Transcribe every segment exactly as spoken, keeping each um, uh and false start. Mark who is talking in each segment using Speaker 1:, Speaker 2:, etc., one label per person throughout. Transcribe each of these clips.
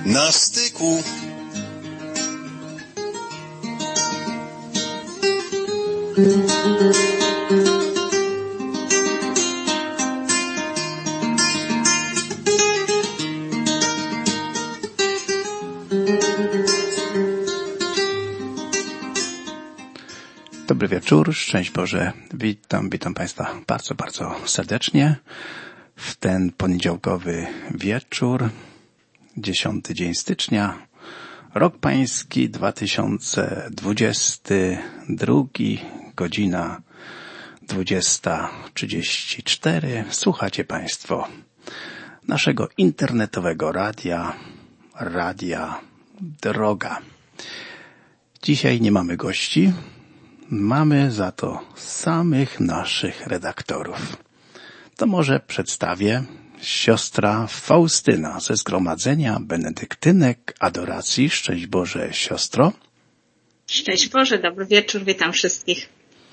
Speaker 1: Na styku.
Speaker 2: Dobry wieczór, szczęść Boże, witam, witam Państwa bardzo, bardzo serdecznie w ten poniedziałkowy wieczór, dziesiąty dzień stycznia, rok pański dwa tysiące dwudziesty drugi, godzina dwudziesta trzydzieści cztery. Słuchacie Państwo naszego internetowego radia, Radia Droga. Dzisiaj nie mamy gości. Mamy za to samych naszych redaktorów. To może przedstawię siostra Faustyna ze Zgromadzenia Benedyktynek Adoracji. Szczęść Boże, siostro.
Speaker 3: Szczęść Boże, dobry wieczór, witam wszystkich.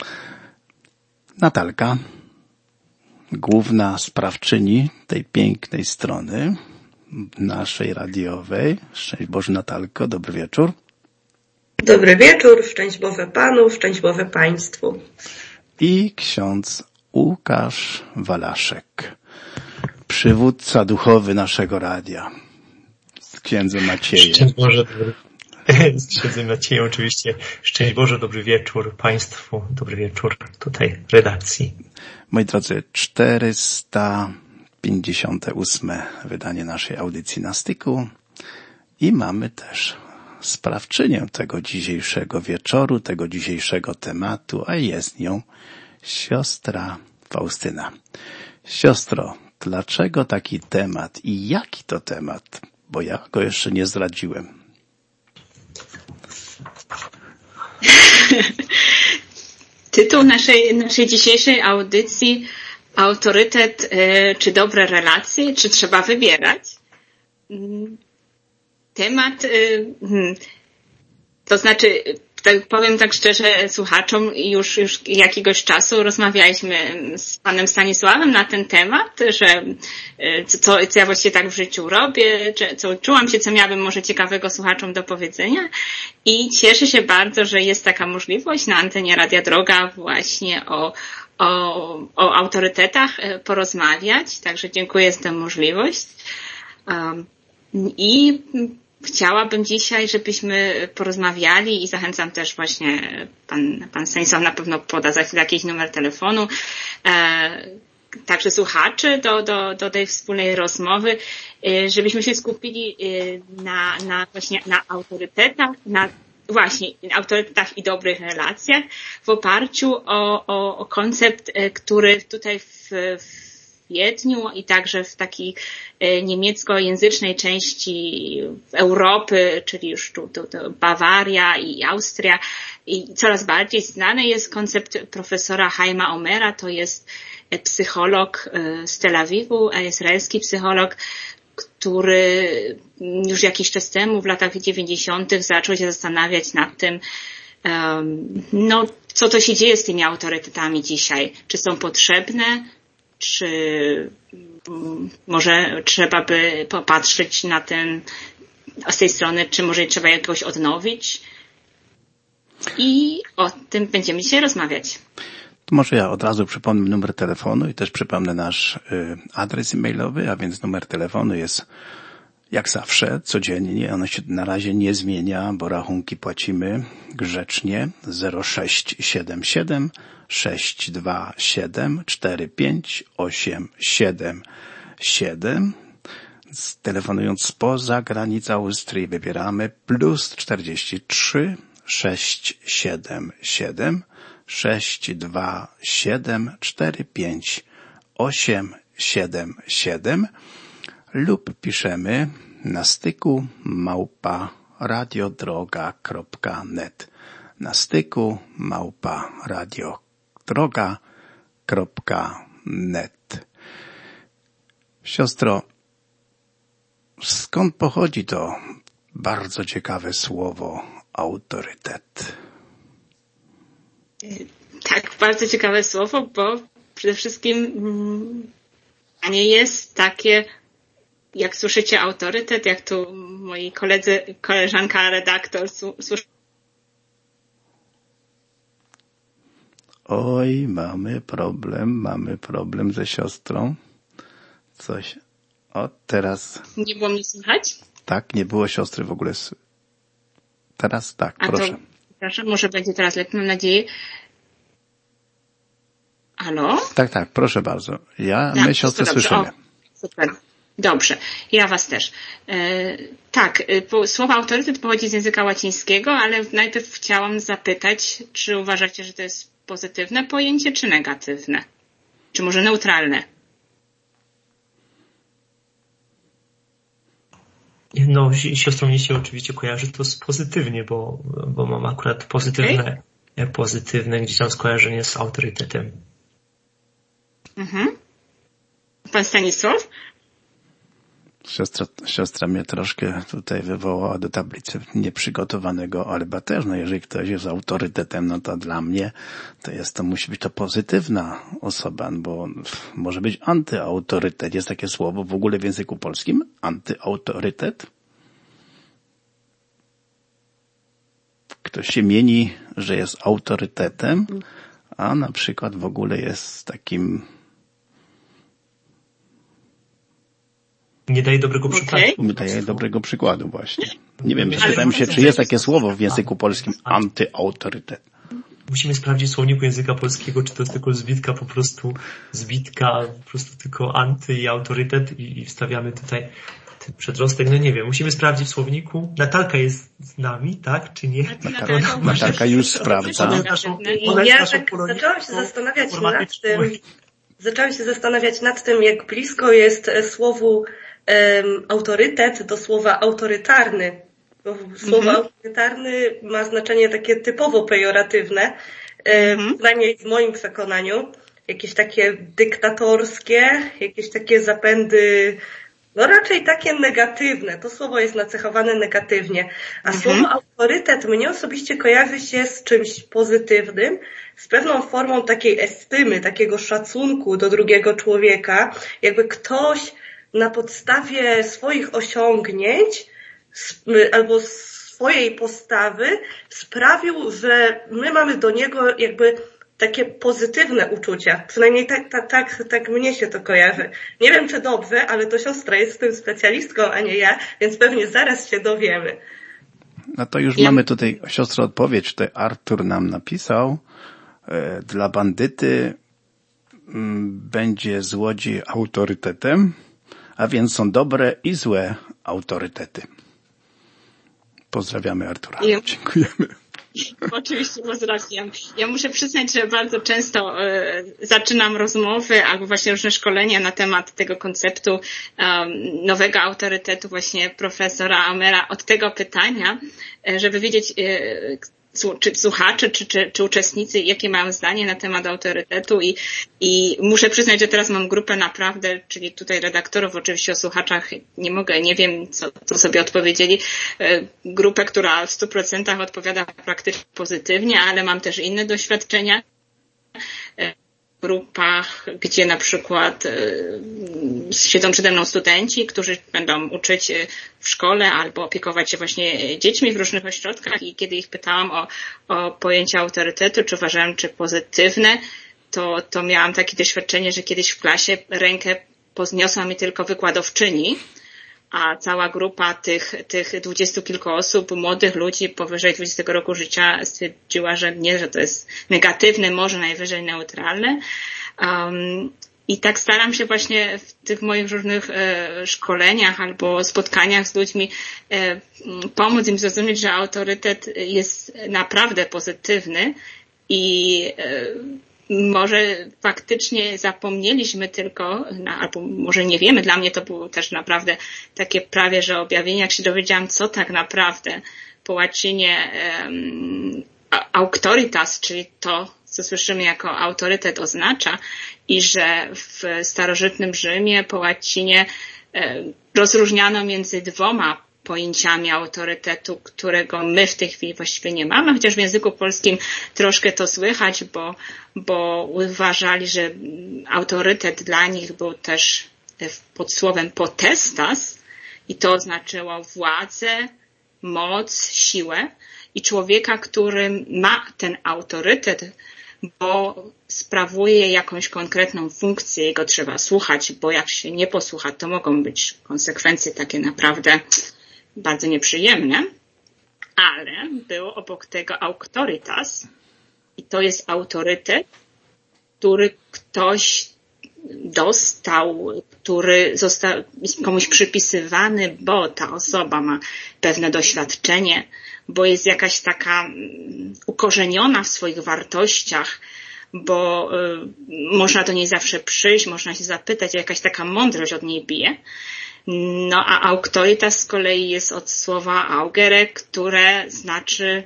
Speaker 2: Natalka, główna sprawczyni tej pięknej strony naszej radiowej. Szczęść Boże, Natalko, dobry wieczór.
Speaker 4: Dobry wieczór, szczęść Boże Panu, szczęść Boże Państwu.
Speaker 2: I ksiądz Łukasz Walaszek, przywódca duchowy naszego radia, z księdzem Maciejem.
Speaker 5: Szczęść Boże, dobry... z księdzem Maciejem oczywiście. Szczęść Boże, dobry wieczór Państwu, dobry wieczór tutaj redakcji.
Speaker 2: Moi drodzy, czterysta pięćdziesiąte ósme wydanie naszej audycji Na styku i mamy też sprawczynię tego dzisiejszego wieczoru, tego dzisiejszego tematu, a jest nią siostra Faustyna. Siostro, dlaczego taki temat i jaki to temat? Bo ja go jeszcze nie zdradziłem.
Speaker 3: Tytuł naszej, naszej dzisiejszej audycji: autorytet y, czy dobre relacje, czy trzeba wybierać? Temat, to znaczy, tak powiem tak szczerze słuchaczom, już, już jakiegoś czasu rozmawialiśmy z panem Stanisławem na ten temat, że co, co ja właściwie tak w życiu robię, co czułam się, co miałabym może ciekawego słuchaczom do powiedzenia i cieszę się bardzo, że jest taka możliwość na antenie Radia Droga właśnie o, o, o autorytetach porozmawiać, także dziękuję za tę możliwość. I chciałabym dzisiaj, żebyśmy porozmawiali i zachęcam też właśnie, pan, pan Stanisław na pewno poda za chwilę jakiś numer telefonu, e, także słuchaczy do, do, do tej wspólnej rozmowy, e, żebyśmy się skupili e, na, na właśnie na autorytetach, na właśnie autorytetach i dobrych relacjach w oparciu o, o, o koncept, e, który tutaj w, w Wiedniu i także w takiej niemieckojęzycznej części Europy, czyli już tu, tu, tu Bawaria i Austria, i coraz bardziej znany jest koncept profesora Chaima Omera, to jest psycholog z Tel Awiwu, izraelski psycholog, który już jakiś czas temu, w latach dziewięćdziesiątych zaczął się zastanawiać nad tym, no, co to się dzieje z tymi autorytetami dzisiaj, czy są potrzebne, czy może trzeba by popatrzeć na ten, z tej strony, czy może trzeba jakoś odnowić. I o tym będziemy dzisiaj rozmawiać.
Speaker 2: To może ja od razu przypomnę numer telefonu i też przypomnę nasz y, adres e-mailowy, a więc numer telefonu jest jak zawsze, codziennie. Ono się na razie nie zmienia, bo rachunki płacimy grzecznie. zero sześć siedem siedem sześć dwa siedem cztery pięć osiem siedem siedem. Telefonując spoza granic Austrii wybieramy plus czterdzieści trzy sześć siedem siedem sześć dwa siedem cztery pięć osiem siedem siedem lub piszemy na styku małpa radiodroga kropka net. Na styku małpa radiodroga kropka net. Siostro, skąd pochodzi to bardzo ciekawe słowo autorytet?
Speaker 3: Tak, bardzo ciekawe słowo, bo przede wszystkim nie jest takie jak słyszycie autorytet, jak tu moi koledzy, koleżanka redaktor słyszy.
Speaker 2: Oj, mamy problem, mamy problem ze siostrą. Coś. O, teraz.
Speaker 3: Nie było mnie słychać?
Speaker 2: Tak, nie było siostry w ogóle. Teraz tak,
Speaker 3: A
Speaker 2: proszę.
Speaker 3: To, proszę, może będzie teraz lepiej, mam nadzieję. Halo?
Speaker 2: Tak, tak, proszę bardzo. Ja,
Speaker 3: tak,
Speaker 2: my siostrę słyszymy.
Speaker 3: O, super. Dobrze, ja was też. E, tak, po, słowo autorytet pochodzi z języka łacińskiego, ale najpierw chciałam zapytać, czy uważacie, że to jest pozytywne pojęcie, czy negatywne? Czy może neutralne?
Speaker 5: No, siostrą mnie się oczywiście kojarzy to pozytywnie, bo, bo mam akurat pozytywne, okay. pozytywne gdzieś tam skojarzenie z autorytetem.
Speaker 3: Mhm. Pan Stanisław?
Speaker 2: Siostra, siostra mnie troszkę tutaj wywołała do tablicy nieprzygotowanego, ale też, no jeżeli ktoś jest autorytetem, no to dla mnie to jest, to musi być to pozytywna osoba, bo może być antyautorytet. Jest takie słowo w ogóle w języku polskim? Antyautorytet? Ktoś się mieni, że jest autorytetem, a na przykład w ogóle jest takim
Speaker 5: nie daje dobrego
Speaker 3: okay.
Speaker 5: przykładu.
Speaker 2: Nie daje dobrego przykładu właśnie. Nie wiem, pytam się, czy jest takie słowo w języku polskim antyautorytet.
Speaker 5: Musimy sprawdzić w słowniku języka polskiego, czy to jest tylko zbitka po prostu, zbitka po prostu tylko anty i autorytet i, i wstawiamy tutaj ten przedrostek. No nie wiem, musimy sprawdzić w słowniku. Natalka jest z nami, tak, czy nie?
Speaker 2: Natalka, Natalka już sprawdza.
Speaker 4: Ja tak zaczęłam się zastanawiać nad tym, zaczęłam się zastanawiać nad tym, jak blisko jest słowu um, autorytet do słowa autorytarny. Bo słowo mm-hmm. autorytarny ma znaczenie takie typowo pejoratywne, mm-hmm. przynajmniej w moim przekonaniu. Jakieś takie dyktatorskie, jakieś takie zapędy, no raczej takie negatywne. To słowo jest nacechowane negatywnie. A mm-hmm. słowo autorytet mnie osobiście kojarzy się z czymś pozytywnym, z pewną formą takiej estymy, takiego szacunku do drugiego człowieka. Jakby ktoś na podstawie swoich osiągnięć albo swojej postawy sprawił, że my mamy do niego jakby takie pozytywne uczucia. Przynajmniej tak, tak, tak, tak mnie się to kojarzy. Nie wiem, czy dobrze, ale to siostra jest w tym specjalistką, a nie ja, więc pewnie zaraz się dowiemy.
Speaker 2: No to już ja. mamy tutaj, siostra, odpowiedź. Tutaj Artur nam napisał. Dla bandyty będzie złodziej autorytetem, a więc są dobre i złe autorytety. Pozdrawiamy Artura. Ja. Dziękujemy.
Speaker 3: Oczywiście pozdrawiam. Ja muszę przyznać, że bardzo często e, zaczynam rozmowy albo właśnie różne szkolenia na temat tego konceptu um, nowego autorytetu właśnie profesora Amera od tego pytania, e, żeby wiedzieć e, czy słuchacze, czy, czy, czy uczestnicy, jakie mają zdanie na temat autorytetu i, i muszę przyznać, że teraz mam grupę naprawdę, czyli tutaj redaktorów, oczywiście o słuchaczach nie mogę, nie wiem, co, co sobie odpowiedzieli, grupę, która w stu procentach odpowiada praktycznie pozytywnie, ale mam też inne doświadczenia. W grupach, gdzie na przykład y, siedzą przede mną studenci, którzy będą uczyć w szkole albo opiekować się właśnie dziećmi w różnych ośrodkach i kiedy ich pytałam o, o pojęcie autorytetu, czy uważałem, czy pozytywne, to, to miałam takie doświadczenie, że kiedyś w klasie rękę podniosła mi tylko wykładowczyni, a cała grupa tych, tych dwudziestu kilku osób, młodych ludzi powyżej dwudziestego roku życia stwierdziła, że nie, że to jest negatywne, może najwyżej neutralne. Um, I tak staram się właśnie w tych moich różnych e, szkoleniach albo spotkaniach z ludźmi e, pomóc im zrozumieć, że autorytet jest naprawdę pozytywny i e, może faktycznie zapomnieliśmy tylko, albo może nie wiemy, dla mnie to było też naprawdę takie prawie, że objawienie, jak się dowiedziałam, co tak naprawdę po łacinie um, auctoritas, czyli to, co słyszymy jako autorytet oznacza i że w starożytnym Rzymie po łacinie um, rozróżniano między dwoma pojęciami autorytetu, którego my w tej chwili właściwie nie mamy, chociaż w języku polskim troszkę to słychać, bo, bo uważali, że autorytet dla nich był też pod słowem potestas i to oznaczyło władzę, moc, siłę i człowieka, który ma ten autorytet, bo sprawuje jakąś konkretną funkcję, jego trzeba słuchać, bo jak się nie posłucha, to mogą być konsekwencje takie naprawdę bardzo nieprzyjemne, ale był obok tego auctoritas i to jest autorytet, który ktoś dostał, który został komuś przypisywany, bo ta osoba ma pewne doświadczenie, bo jest jakaś taka ukorzeniona w swoich wartościach, bo y, można do niej zawsze przyjść, można się zapytać, jakaś taka mądrość od niej bije. No a auctoritas z kolei jest od słowa augere, które znaczy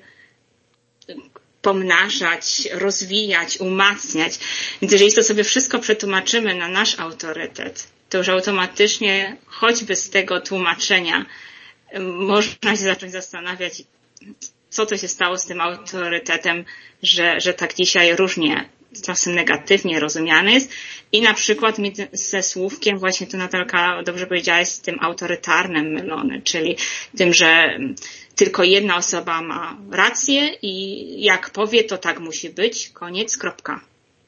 Speaker 3: pomnażać, rozwijać, umacniać. Więc jeżeli to sobie wszystko przetłumaczymy na nasz autorytet, to już automatycznie, choćby z tego tłumaczenia, można się zacząć zastanawiać, co to się stało z tym autorytetem, że, że tak dzisiaj różnie, czasem negatywnie rozumiany jest. I na przykład ze słówkiem, właśnie tu Natalka dobrze powiedziałaś, z tym autorytarnym mylony, czyli tym, że tylko jedna osoba ma rację i jak powie, to tak musi być, koniec, kropka.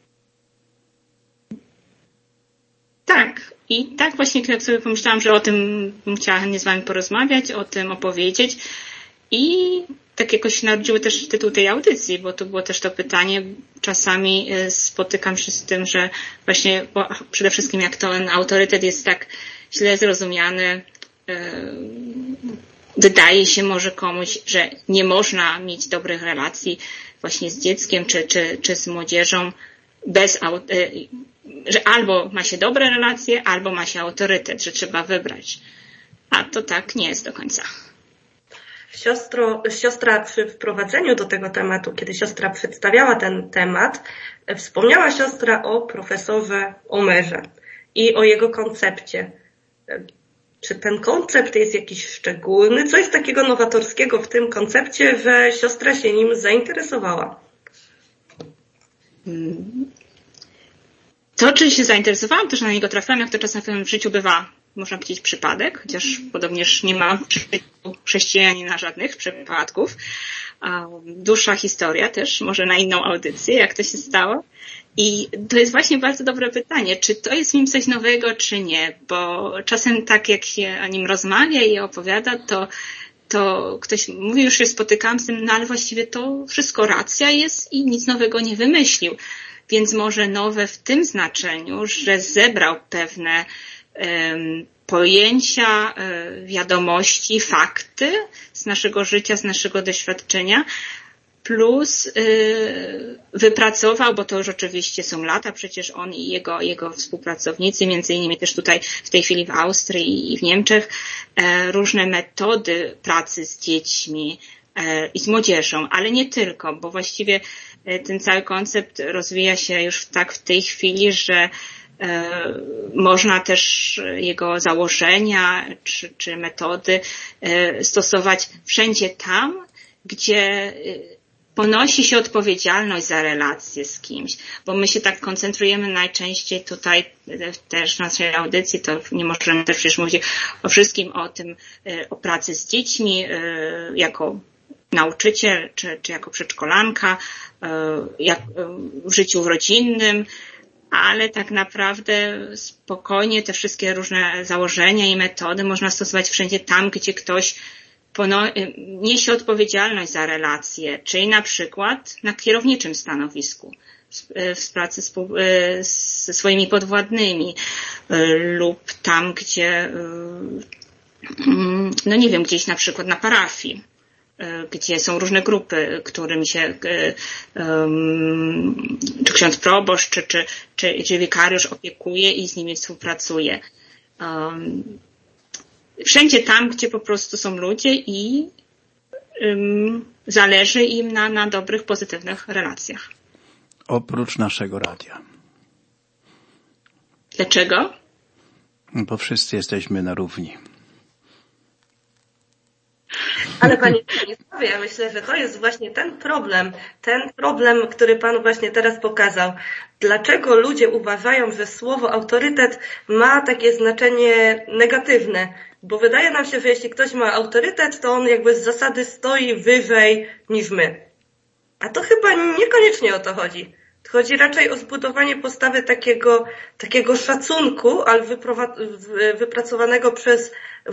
Speaker 3: Tak, i tak właśnie jak sobie pomyślałam, że o tym bym chciała chętnie z wami porozmawiać, o tym opowiedzieć i tak jakoś narodziły też tytuł tej audycji, bo tu było też to pytanie, czasami spotykam się z tym, że właśnie przede wszystkim jak ten autorytet jest tak źle zrozumiany, wydaje się może komuś, że nie można mieć dobrych relacji właśnie z dzieckiem czy, czy, czy z młodzieżą bez, że albo ma się dobre relacje, albo ma się autorytet, że trzeba wybrać. A to tak nie jest do końca.
Speaker 4: Siostro, siostra przy wprowadzeniu do tego tematu, kiedy siostra przedstawiała ten temat, wspomniała siostra o profesorze Omerze i o jego koncepcie. Czy ten koncept jest jakiś szczególny? Co jest takiego nowatorskiego w tym koncepcie, że siostra się nim zainteresowała?
Speaker 3: To, czy się zainteresowałam, to, że na niego trafiłam, jak to czasem w życiu bywa, można powiedzieć, przypadek, chociaż podobnież nie ma chrześcijanina żadnych przypadków. Dłuższa historia też, może na inną audycję, jak to się stało. I to jest właśnie bardzo dobre pytanie, czy to jest w nim coś nowego, czy nie, bo czasem tak jak się o nim rozmawia i opowiada, to, to ktoś mówi, już się spotykałam z tym, no ale właściwie to wszystko racja jest i nic nowego nie wymyślił. Więc może nowe w tym znaczeniu, że zebrał pewne um, pojęcia, um, wiadomości, fakty z naszego życia, z naszego doświadczenia, plus y, wypracował, bo to już oczywiście są lata, przecież on i jego, jego współpracownicy, między innymi też tutaj w tej chwili w Austrii i w Niemczech, e, różne metody pracy z dziećmi e, i z młodzieżą, ale nie tylko, bo właściwie e, ten cały koncept rozwija się już tak w tej chwili, że e, można też jego założenia czy, czy metody e, stosować wszędzie tam, gdzie ponosi się odpowiedzialność za relacje z kimś, bo my się tak koncentrujemy najczęściej tutaj też w naszej audycji, to nie możemy też przecież mówić o wszystkim, o tym, o pracy z dziećmi jako nauczyciel, czy, czy jako przedszkolanka, jak w życiu rodzinnym, ale tak naprawdę spokojnie te wszystkie różne założenia i metody można stosować wszędzie tam, gdzie ktoś niesie odpowiedzialność za relacje, czyli na przykład na kierowniczym stanowisku, w pracy z, ze swoimi podwładnymi lub tam, gdzie, no nie wiem, gdzieś na przykład na parafii, gdzie są różne grupy, którym się um, czy ksiądz proboszcz, czy, czy, czy, czy wikariusz opiekuje i z nimi współpracuje. Um, Wszędzie tam, gdzie po prostu są ludzie i um, zależy im na, na dobrych, pozytywnych relacjach.
Speaker 2: Oprócz naszego radia.
Speaker 3: Dlaczego?
Speaker 2: Bo wszyscy jesteśmy na równi.
Speaker 4: Ale Panie Stanisławie, ja myślę, że to jest właśnie ten problem, ten problem, który Pan właśnie teraz pokazał. Dlaczego ludzie uważają, że słowo autorytet ma takie znaczenie negatywne? Bo wydaje nam się, że jeśli ktoś ma autorytet, to on jakby z zasady stoi wyżej niż my. A to chyba niekoniecznie o to chodzi. Chodzi raczej o zbudowanie postawy takiego, takiego szacunku, ale wypracowanego przez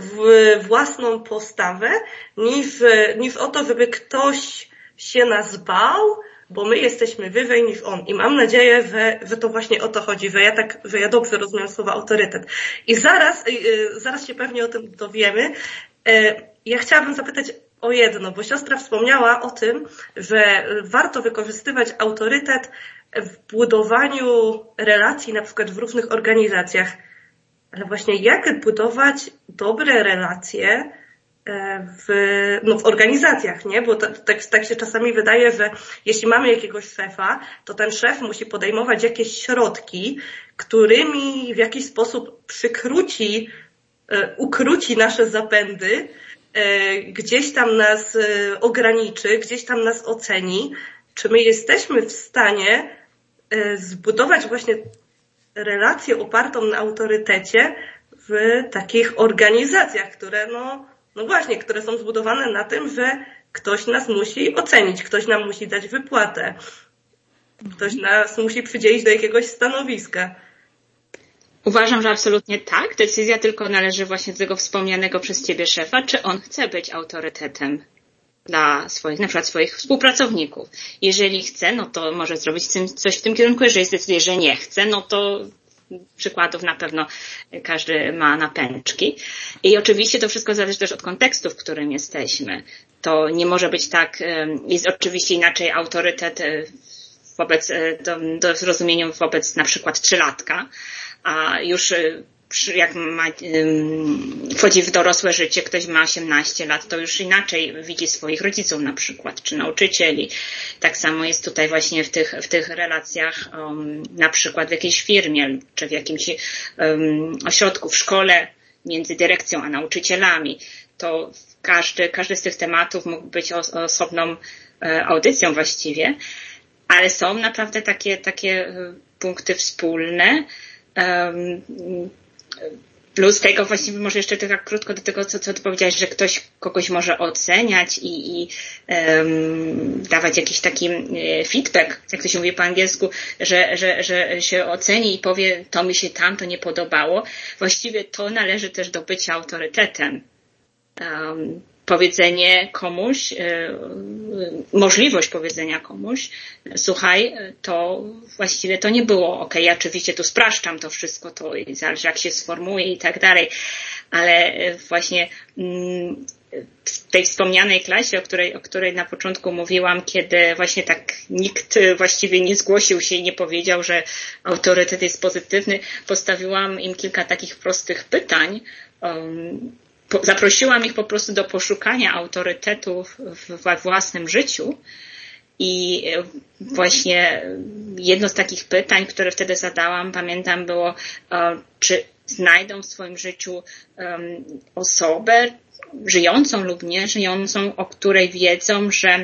Speaker 4: własną postawę, niż, niż o to, żeby ktoś się nas bał, bo my jesteśmy wyżej niż on. I mam nadzieję, że, że to właśnie o to chodzi, że ja tak, że ja dobrze rozumiem słowo autorytet. I zaraz, zaraz się pewnie o tym dowiemy. Ja chciałabym zapytać o jedno, bo siostra wspomniała o tym, że warto wykorzystywać autorytet w budowaniu relacji na przykład w różnych organizacjach. Ale właśnie jak budować dobre relacje w, no w organizacjach, nie? Bo tak, tak, tak się czasami wydaje, że jeśli mamy jakiegoś szefa, to ten szef musi podejmować jakieś środki, którymi w jakiś sposób przykróci, ukróci nasze zapędy, gdzieś tam nas ograniczy, gdzieś tam nas oceni. Czy my jesteśmy w stanie zbudować właśnie relację opartą na autorytecie w takich organizacjach, które no, no właśnie, które są zbudowane na tym, że ktoś nas musi ocenić, ktoś nam musi dać wypłatę, ktoś nas musi przydzielić do jakiegoś stanowiska.
Speaker 3: Uważam, że absolutnie tak. Decyzja tylko należy właśnie do tego wspomnianego przez Ciebie szefa, czy on chce być autorytetem dla swoich, na przykład swoich współpracowników. Jeżeli chce, no to może zrobić coś w tym kierunku. Jeżeli zdecyduje, że nie chce, no to przykładów na pewno każdy ma na pęczki. I oczywiście to wszystko zależy też od kontekstu, w którym jesteśmy. To nie może być tak, jest oczywiście inaczej autorytet wobec, do, do zrozumienia wobec na przykład trzylatka, a już jak ma, wchodzi w dorosłe życie, ktoś ma osiemnaście lat, to już inaczej widzi swoich rodziców na przykład, czy nauczycieli. Tak samo jest tutaj właśnie w tych, w tych relacjach, um, na przykład w jakiejś firmie, czy w jakimś um, ośrodku, w szkole, między dyrekcją a nauczycielami. To każdy, każdy z tych tematów mógł być os- osobną e, audycją właściwie, ale są naprawdę takie, takie punkty wspólne. Um, Plus tego właściwie może jeszcze tak krótko do tego, co, co ty powiedziałaś, że ktoś kogoś może oceniać i, i um, dawać jakiś taki feedback, jak to się mówi po angielsku, że, że, że się oceni i powie, to mi się tam to nie podobało. Właściwie to należy też do bycia autorytetem. Um, powiedzenie komuś, możliwość powiedzenia komuś, słuchaj, to właściwie to nie było ok, ja oczywiście tu spraszczam to wszystko, to zależy jak się sformułuje i tak dalej, ale właśnie w tej wspomnianej klasie, o której, o której na początku mówiłam, kiedy właśnie tak nikt właściwie nie zgłosił się i nie powiedział, że autorytet jest pozytywny, postawiłam im kilka takich prostych pytań. Um, Zaprosiłam ich po prostu do poszukania autorytetów we własnym życiu i właśnie jedno z takich pytań, które wtedy zadałam, pamiętam, było, czy znajdą w swoim życiu osobę żyjącą lub nie żyjącą, o której wiedzą, że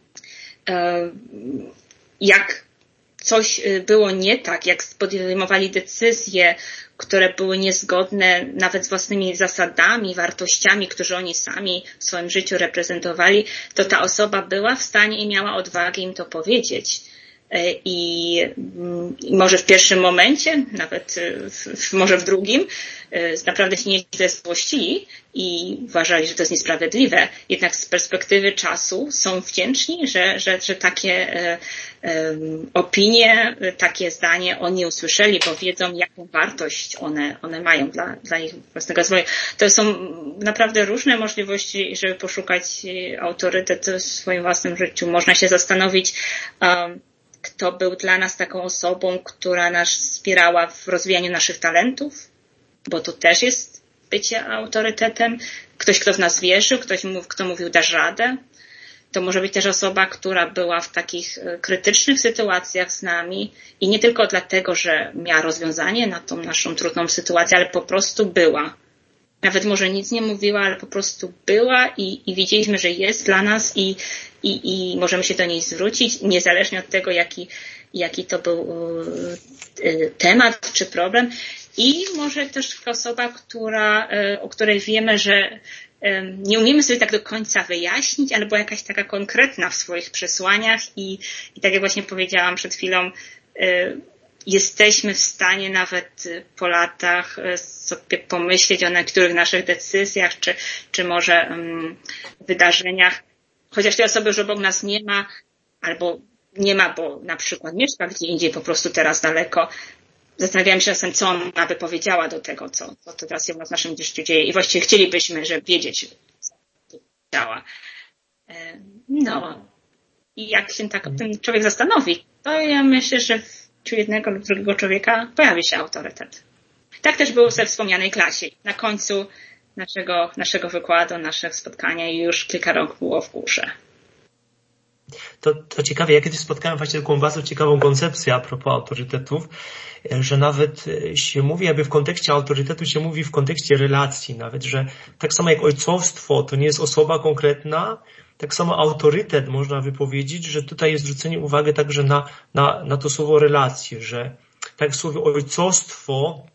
Speaker 3: jak coś było nie tak, jak podejmowali decyzje, które były niezgodne nawet z własnymi zasadami, wartościami, które oni sami w swoim życiu reprezentowali, to ta osoba była w stanie i miała odwagę im to powiedzieć. I, i może w pierwszym momencie, nawet w, może w drugim, naprawdę się nieźle złościli i uważali, że to jest niesprawiedliwe. Jednak z perspektywy czasu są wdzięczni, że, że, że takie um, opinie, takie zdanie oni usłyszeli, bo wiedzą, jaką wartość one, one mają dla, dla ich własnego rozwoju. To są naprawdę różne możliwości, żeby poszukać autorytet w swoim własnym życiu. Można się zastanowić, um, kto był dla nas taką osobą, która nas wspierała w rozwijaniu naszych talentów, bo to też jest bycie autorytetem. Ktoś, kto w nas wierzył, ktoś, kto mówił, dasz radę. To może być też osoba, która była w takich krytycznych sytuacjach z nami i nie tylko dlatego, że miała rozwiązanie na tą naszą trudną sytuację, ale po prostu była. nawet może nic nie mówiła, ale po prostu była i, i widzieliśmy, że jest dla nas i, i, i możemy się do niej zwrócić, niezależnie od tego, jaki, jaki to był temat czy problem. I może też osoba, która, o której wiemy, że nie umiemy sobie tak do końca wyjaśnić, albo jakaś taka konkretna w swoich przesłaniach i, i tak jak właśnie powiedziałam przed chwilą, jesteśmy w stanie nawet po latach sobie pomyśleć o niektórych naszych decyzjach, czy, czy może um, wydarzeniach, chociaż tej osoby już obok nas nie ma, albo nie ma, bo na przykład mieszka gdzie indziej, po prostu teraz daleko. Zastanawiałam się czasem, co ona by powiedziała do tego, co, co teraz się w naszym życiu dzieje i właściwie chcielibyśmy, żeby wiedzieć, co powiedziała. No i jak się tak ten człowiek zastanowi, to ja myślę, że czy jednego lub drugiego człowieka pojawi się autorytet. Tak też było we wspomnianej klasie. Na końcu naszego, naszego wykładu, naszego spotkania i już kilka rąk było w górze.
Speaker 5: To, to ciekawe, ja kiedyś spotkałem właśnie taką bardzo ciekawą koncepcję a propos autorytetów, że nawet się mówi, jakby w kontekście autorytetu się mówi w kontekście relacji nawet, że tak samo jak ojcostwo to nie jest osoba konkretna, tak samo autorytet można wypowiedzieć, że tutaj jest zwrócenie uwagi także na, na, na to słowo relacje, że tak w słowie ojcostwo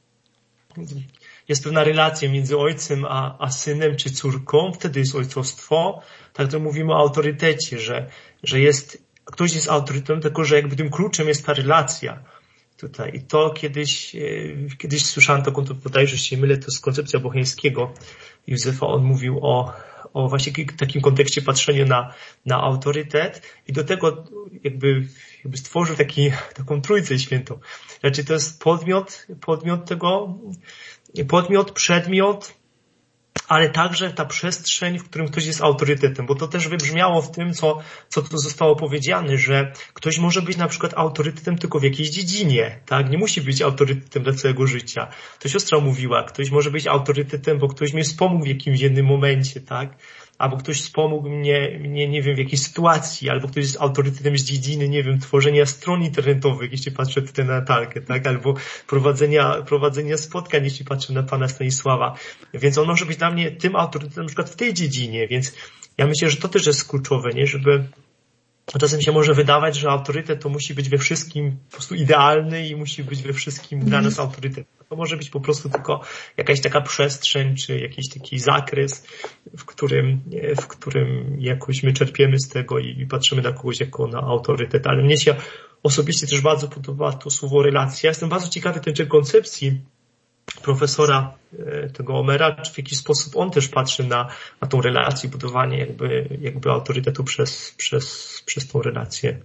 Speaker 5: jest pewna relacja między ojcem a, a synem czy córką, wtedy jest ojcostwo. Tak to mówimy o autorytecie, że, że jest, ktoś jest autorytetem, tylko że jakby tym kluczem jest ta relacja tutaj. I to kiedyś, kiedyś słyszałem taką, to bodajże się mylę, to jest koncepcja Bocheńskiego Józefa, on mówił o, o właśnie takim kontekście patrzenia na, na autorytet i do tego jakby, jakby stworzył taki, taką trójcę świętą. Znaczy to jest podmiot, podmiot tego, podmiot, przedmiot, ale także ta przestrzeń, w którym ktoś jest autorytetem, bo to też wybrzmiało w tym, co, co tu zostało powiedziane, że ktoś może być na przykład autorytetem tylko w jakiejś dziedzinie, tak? Nie musi być autorytetem dla całego życia. To siostra mówiła, ktoś może być autorytetem, bo ktoś mnie wspomógł w jakimś jednym momencie, tak? Albo ktoś wspomógł mnie, mnie, nie wiem, w jakiejś sytuacji, albo ktoś jest autorytetem z dziedziny, nie wiem, tworzenia stron internetowych, jeśli patrzę tutaj na Natalkę, tak? Albo prowadzenia, prowadzenia spotkań, jeśli patrzę na pana Stanisława. Więc on może być dla mnie tym autorytetem na przykład w tej dziedzinie, więc ja myślę, że to też jest kluczowe, nie? Żeby czasem się może wydawać, że autorytet to musi być we wszystkim po prostu idealny i musi być we wszystkim dla nas autorytet. To może być po prostu tylko jakaś taka przestrzeń, czy jakiś taki zakres, w którym, w którym jakoś my czerpiemy z tego i, i patrzymy na kogoś jako na autorytet. Ale mnie się osobiście też bardzo podoba to słowo relacja. Ja jestem bardzo ciekawy tej koncepcji profesora tego Omera, czy w jakiś sposób on też patrzy na, na tą relację, budowanie jakby, jakby autorytetu przez, przez, przez tą relację.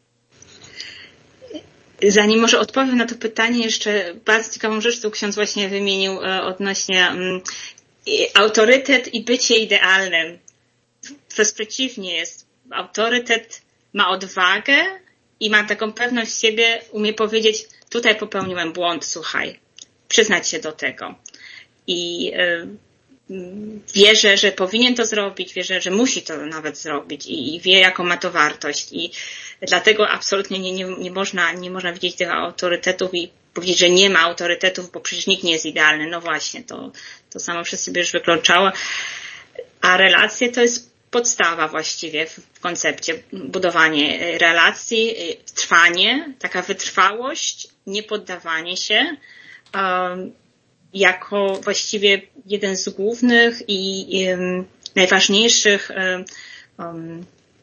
Speaker 3: Zanim może odpowiem na to pytanie, jeszcze bardzo ciekawą rzecz tu ksiądz właśnie wymienił odnośnie um, autorytet i bycie idealnym. Wprost przeciwnie jest. Autorytet ma odwagę i ma taką pewność siebie, umie powiedzieć, tutaj popełniłem błąd, słuchaj, przyznać się do tego. I y, wierzę, że powinien to zrobić, wierzę, że musi to nawet zrobić i, i wie, jaką ma to wartość. I dlatego absolutnie nie, nie, nie można, nie można widzieć tych autorytetów i powiedzieć, że nie ma autorytetów, bo przecież nikt nie jest idealny. No właśnie, to, to samo przez siebie już wykluczało. A relacje to jest podstawa właściwie w koncepcie. Budowanie relacji, trwanie, taka wytrwałość, niepoddawanie się, um, jako właściwie jeden z głównych i um, najważniejszych um,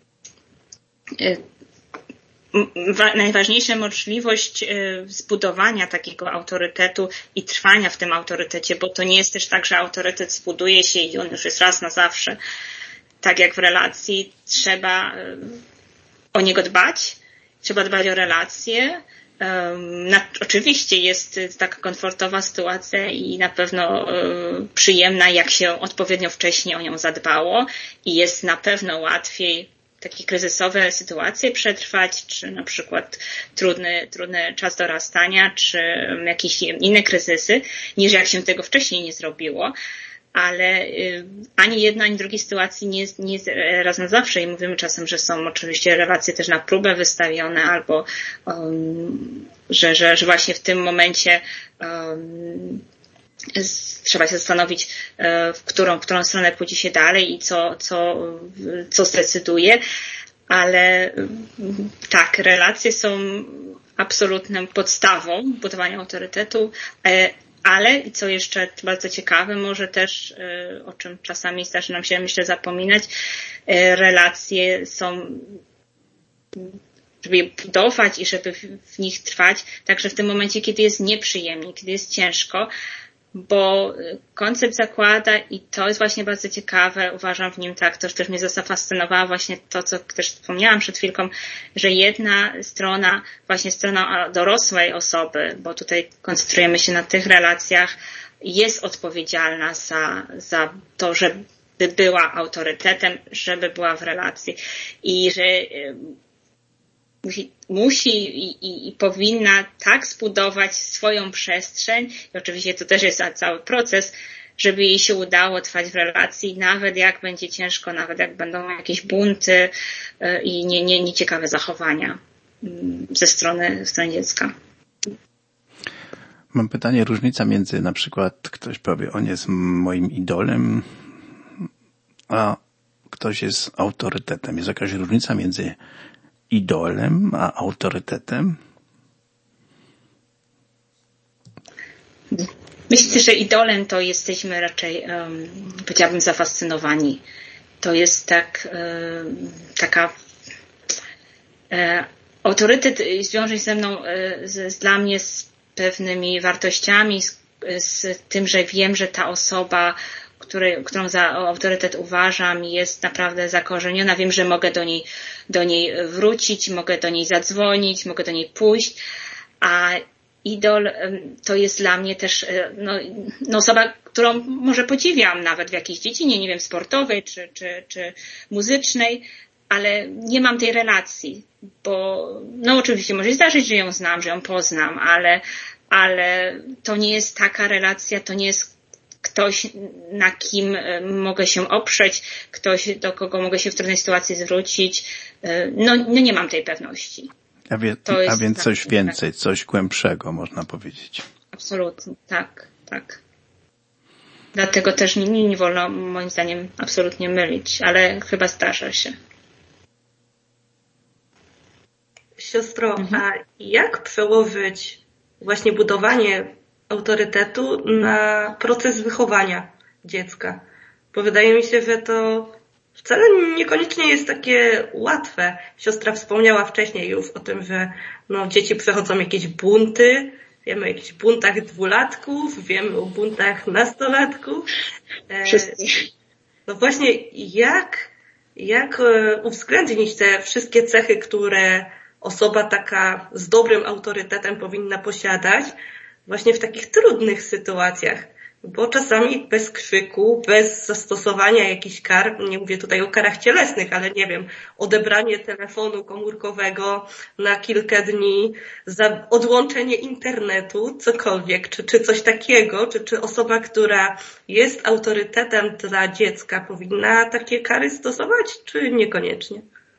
Speaker 3: um, najważniejsza możliwość zbudowania takiego autorytetu i trwania w tym autorytecie, bo to nie jest też tak, że autorytet zbuduje się i on już jest raz na zawsze. Tak jak w relacji trzeba o niego dbać, trzeba dbać o relacje. Um, na, oczywiście jest taka komfortowa sytuacja i na pewno um, przyjemna, jak się odpowiednio wcześnie o nią zadbało i jest na pewno łatwiej takie kryzysowe sytuacje przetrwać, czy na przykład trudny, trudny czas dorastania, czy jakieś inne kryzysy, niż jak się tego wcześniej nie zrobiło. Ale y, ani jedna, ani drugiej sytuacji nie jest, nie jest raz na zawsze i mówimy czasem, że są oczywiście relacje też na próbę wystawione albo um, że, że, że właśnie w tym momencie um, trzeba się zastanowić, w którą, w którą stronę pójdzie się dalej i co, co, co zdecyduje, ale tak, relacje są absolutną podstawą budowania autorytetu, ale i co jeszcze bardzo ciekawe, może też, o czym czasami zdarzy nam się, myślę, zapominać, relacje są, żeby je budować i żeby w nich trwać, także w tym momencie, kiedy jest nieprzyjemnie, kiedy jest ciężko, bo koncept zakłada, i to jest właśnie bardzo ciekawe, uważam w nim tak, to też mnie zafascynowało właśnie to, co też wspomniałam przed chwilką, że jedna strona, właśnie strona dorosłej osoby, bo tutaj koncentrujemy się na tych relacjach, jest odpowiedzialna za, za to, żeby była autorytetem, żeby była w relacji i że Musi, musi i, i, i powinna tak zbudować swoją przestrzeń, i oczywiście to też jest cały proces, żeby jej się udało trwać w relacji, nawet jak będzie ciężko, nawet jak będą jakieś bunty i nie, nie, nieciekawe zachowania ze strony, ze strony dziecka.
Speaker 2: Mam pytanie, różnica między na przykład ktoś powie, on jest moim idolem, a ktoś jest autorytetem. Jest jakaś różnica między idolem a autorytetem?
Speaker 3: Myślę, że idolem to jesteśmy raczej, um, powiedziałabym, zafascynowani. To jest tak, um, taka e, autorytet wiąże się ze mną, e, z, z, dla mnie z pewnymi wartościami, z, z tym, że wiem, że ta osoba, Który, którą za autorytet uważam, jest naprawdę zakorzeniona. Wiem, że mogę do niej, do niej wrócić, mogę do niej zadzwonić, mogę do niej pójść, a idol to jest dla mnie też no, no osoba, którą może podziwiam nawet w jakiejś dziedzinie, nie wiem, sportowej czy, czy, czy muzycznej, ale nie mam tej relacji, bo no oczywiście może zdarzyć, że ją znam, że ją poznam, ale, ale to nie jest taka relacja, to nie jest ktoś, na kim mogę się oprzeć, ktoś, do kogo mogę się w trudnej sytuacji zwrócić. No, no nie mam tej pewności.
Speaker 2: A, wie, a więc coś więcej, coś głębszego, można powiedzieć.
Speaker 3: Absolutnie, tak, tak. Dlatego też nie, nie wolno, moim zdaniem, absolutnie mylić, ale chyba zdarza się.
Speaker 4: Siostro, mhm. a jak przełożyć właśnie budowanie autorytetu na proces wychowania dziecka? Bo wydaje mi się, że to wcale niekoniecznie jest takie łatwe. Siostra wspomniała wcześniej już o tym, że no, dzieci przechodzą jakieś bunty. Wiemy o jakichś buntach dwulatków, wiemy o buntach nastolatków.
Speaker 3: Wszyscy.
Speaker 4: No właśnie, jak, jak uwzględnić te wszystkie cechy, które osoba taka z dobrym autorytetem powinna posiadać, właśnie w takich trudnych sytuacjach, bo czasami bez krzyku, bez zastosowania jakichś kar, nie mówię tutaj o karach cielesnych, ale nie wiem, odebranie telefonu komórkowego na kilka dni, za odłączenie internetu, cokolwiek, czy, czy coś takiego, czy, czy osoba, która jest autorytetem dla dziecka, powinna takie kary stosować, czy niekoniecznie?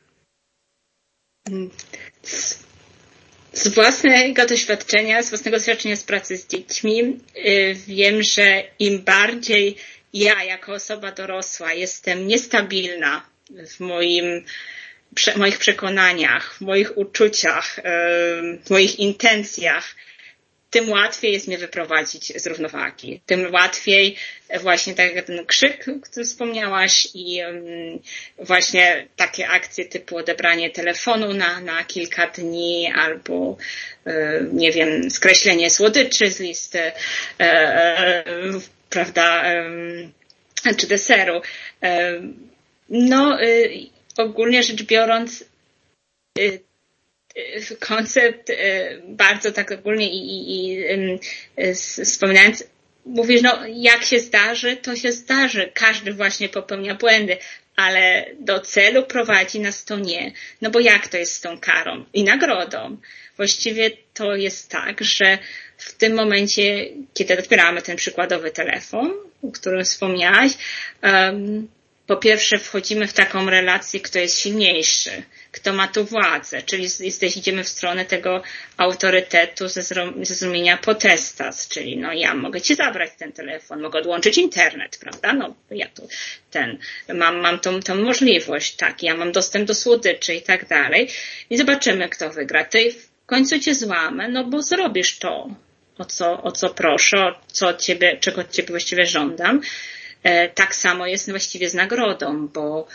Speaker 3: Z własnego doświadczenia, z własnego doświadczenia z pracy z dziećmi yy, wiem, że im bardziej ja jako osoba dorosła jestem niestabilna w moim, prze, moich przekonaniach, w moich uczuciach, yy, w moich intencjach, tym łatwiej jest mnie wyprowadzić z równowagi. Tym łatwiej właśnie tak jak ten krzyk, o którym wspomniałaś i um, właśnie takie akcje typu odebranie telefonu na, na kilka dni albo um, nie wiem, skreślenie słodyczy z listy um, prawda, um, czy deseru. Um, no um, ogólnie rzecz biorąc um, koncept bardzo tak ogólnie i, i, i wspominając, mówisz, no jak się zdarzy, to się zdarzy. Każdy właśnie popełnia błędy, ale do celu prowadzi nas to nie. No bo jak to jest z tą karą i nagrodą? Właściwie to jest tak, że w tym momencie, kiedy odbieramy ten przykładowy telefon, o którym wspomniałaś, um, po pierwsze wchodzimy w taką relację, kto jest silniejszy. kto ma tu władzę, czyli jesteś, idziemy w stronę tego autorytetu ze zrozumienia potestas, czyli no ja mogę ci zabrać ten telefon, mogę odłączyć internet, prawda? No ja tu ten, mam, mam tą, tą możliwość, tak, ja mam dostęp do słodyczy i tak dalej i zobaczymy, kto wygra. Ty w końcu cię złamę, no bo zrobisz to, o co, o co proszę, o co od ciebie, czego od ciebie właściwie żądam. Tak samo jest właściwie z nagrodą, bo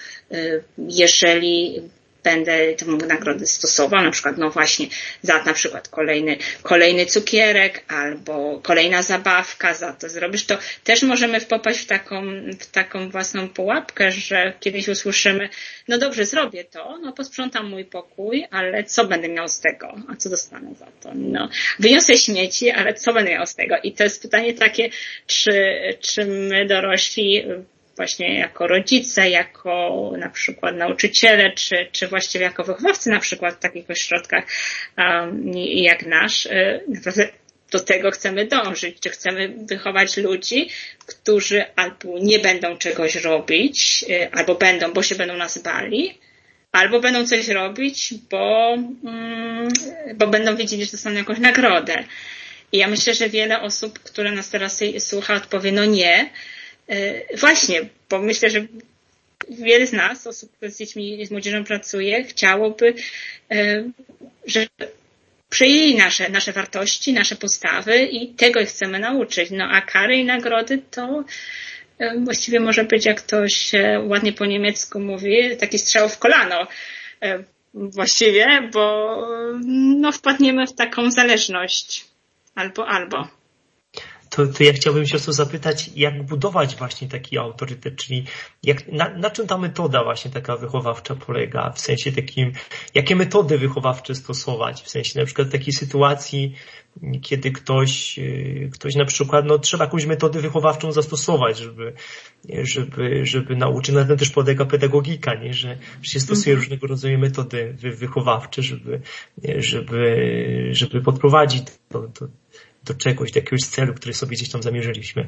Speaker 3: jeżeli będę tę nagrodę stosował, na przykład no właśnie za na przykład kolejny, kolejny cukierek albo kolejna zabawka, za to zrobisz, to też możemy popaść w taką, w taką własną pułapkę, że kiedyś usłyszymy, no dobrze, zrobię to, no posprzątam mój pokój, ale co będę miał z tego? A co dostanę za to? No, wyniosę śmieci, ale co będę miał z tego? I to jest pytanie takie, czy, czy my dorośli właśnie jako rodzice, jako na przykład nauczyciele, czy, czy właściwie jako wychowawcy na przykład w takich ośrodkach um, jak nasz, y, naprawdę do tego chcemy dążyć, czy chcemy wychować ludzi, którzy albo nie będą czegoś robić, y, albo będą, bo się będą nas bali, albo będą coś robić, bo, mm, bo będą wiedzieli, że dostaną jakąś nagrodę. I ja myślę, że wiele osób, które nas teraz słucha, odpowie, no nie. Właśnie, bo myślę, że wiele z nas, osób, które z dziećmi i z młodzieżą pracuje, chciałoby, że przyjęli nasze, nasze wartości, nasze postawy i tego ich chcemy nauczyć. No a kary i nagrody to właściwie może być, jak ktoś ładnie po niemiecku mówi, taki strzał w kolano właściwie, bo no wpadniemy w taką zależność albo, albo.
Speaker 5: To, to ja chciałbym się o to zapytać, jak budować właśnie taki autorytet, czyli jak, na, na czym ta metoda właśnie taka wychowawcza polega, w sensie takim, jakie metody wychowawcze stosować, w sensie na przykład takiej sytuacji, kiedy ktoś, ktoś na przykład, no trzeba jakąś metodę wychowawczą zastosować, żeby, żeby, żeby nauczyć, na tym też polega pedagogika, nie, że, że się stosuje mm. różnego rodzaju metody wy, wychowawcze, żeby, żeby, żeby podprowadzić do, do do czegoś, do jakiegoś celu, który sobie gdzieś tam zamierzyliśmy.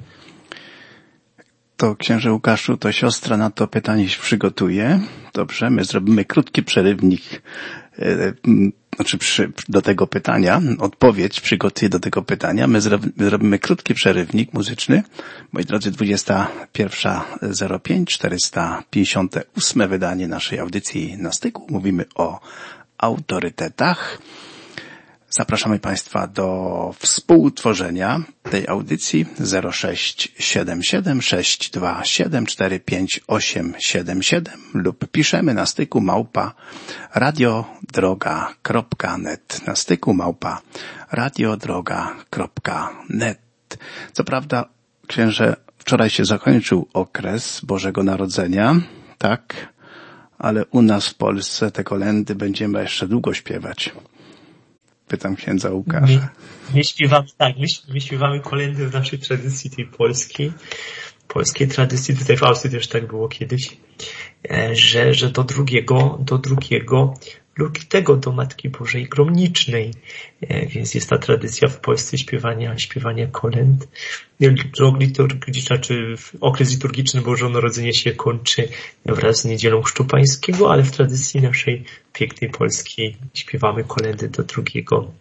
Speaker 2: To księże Łukaszu, to siostra na to pytanie się przygotuje. Dobrze, my zrobimy krótki przerywnik, e, znaczy przy, do tego pytania, odpowiedź przygotuje do tego pytania. My, zro, my zrobimy krótki przerywnik muzyczny. Moi drodzy, dwudziesta pierwsza zero pięć, czterysta pięćdziesiąte ósme wydanie naszej audycji Na Styku. Mówimy o autorytetach. Zapraszamy Państwa do współtworzenia tej audycji zero sześć siedem siedem sześć dwa siedem cztery pięć osiem siedem siedem lub piszemy na styku małpa radiodroga kropka net. Na styku małpa radiodroga kropka net. Co prawda, księże, wczoraj się zakończył okres Bożego Narodzenia, tak? Ale u nas w Polsce te kolędy będziemy jeszcze długo śpiewać. Pytam księdza Łukasza.
Speaker 5: My, my śpiewamy, tak, my, my śpiewamy kolędy w naszej tradycji tej polskiej, polskiej tradycji, tutaj w Austrii też tak było kiedyś, że, że do drugiego, do drugiego lutego do Matki Bożej Gromnicznej, więc jest ta tradycja w Polsce śpiewania, śpiewania kolęd. Rok liturgiczny, czy okres liturgiczny Bożego Narodzenia się kończy wraz z Niedzielą Chrztu Pańskiego, ale w tradycji naszej pięknej polskiej śpiewamy kolędy do drugiego.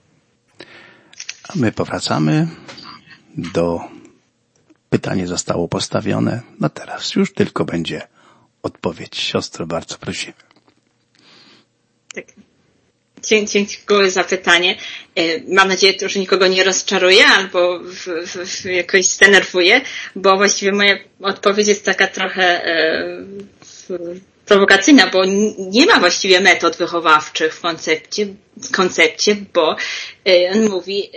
Speaker 2: A my powracamy do... Pytanie zostało postawione, no teraz już tylko będzie odpowiedź. Siostro, bardzo prosimy.
Speaker 3: Tak. Dziękuję za pytanie. Mam nadzieję, że nikogo nie rozczaruje albo w, w, w jakoś zdenerwuje, bo właściwie moja odpowiedź jest taka trochę e, prowokacyjna, bo nie ma właściwie metod wychowawczych w koncepcie, w koncepcie, bo e, on mówi,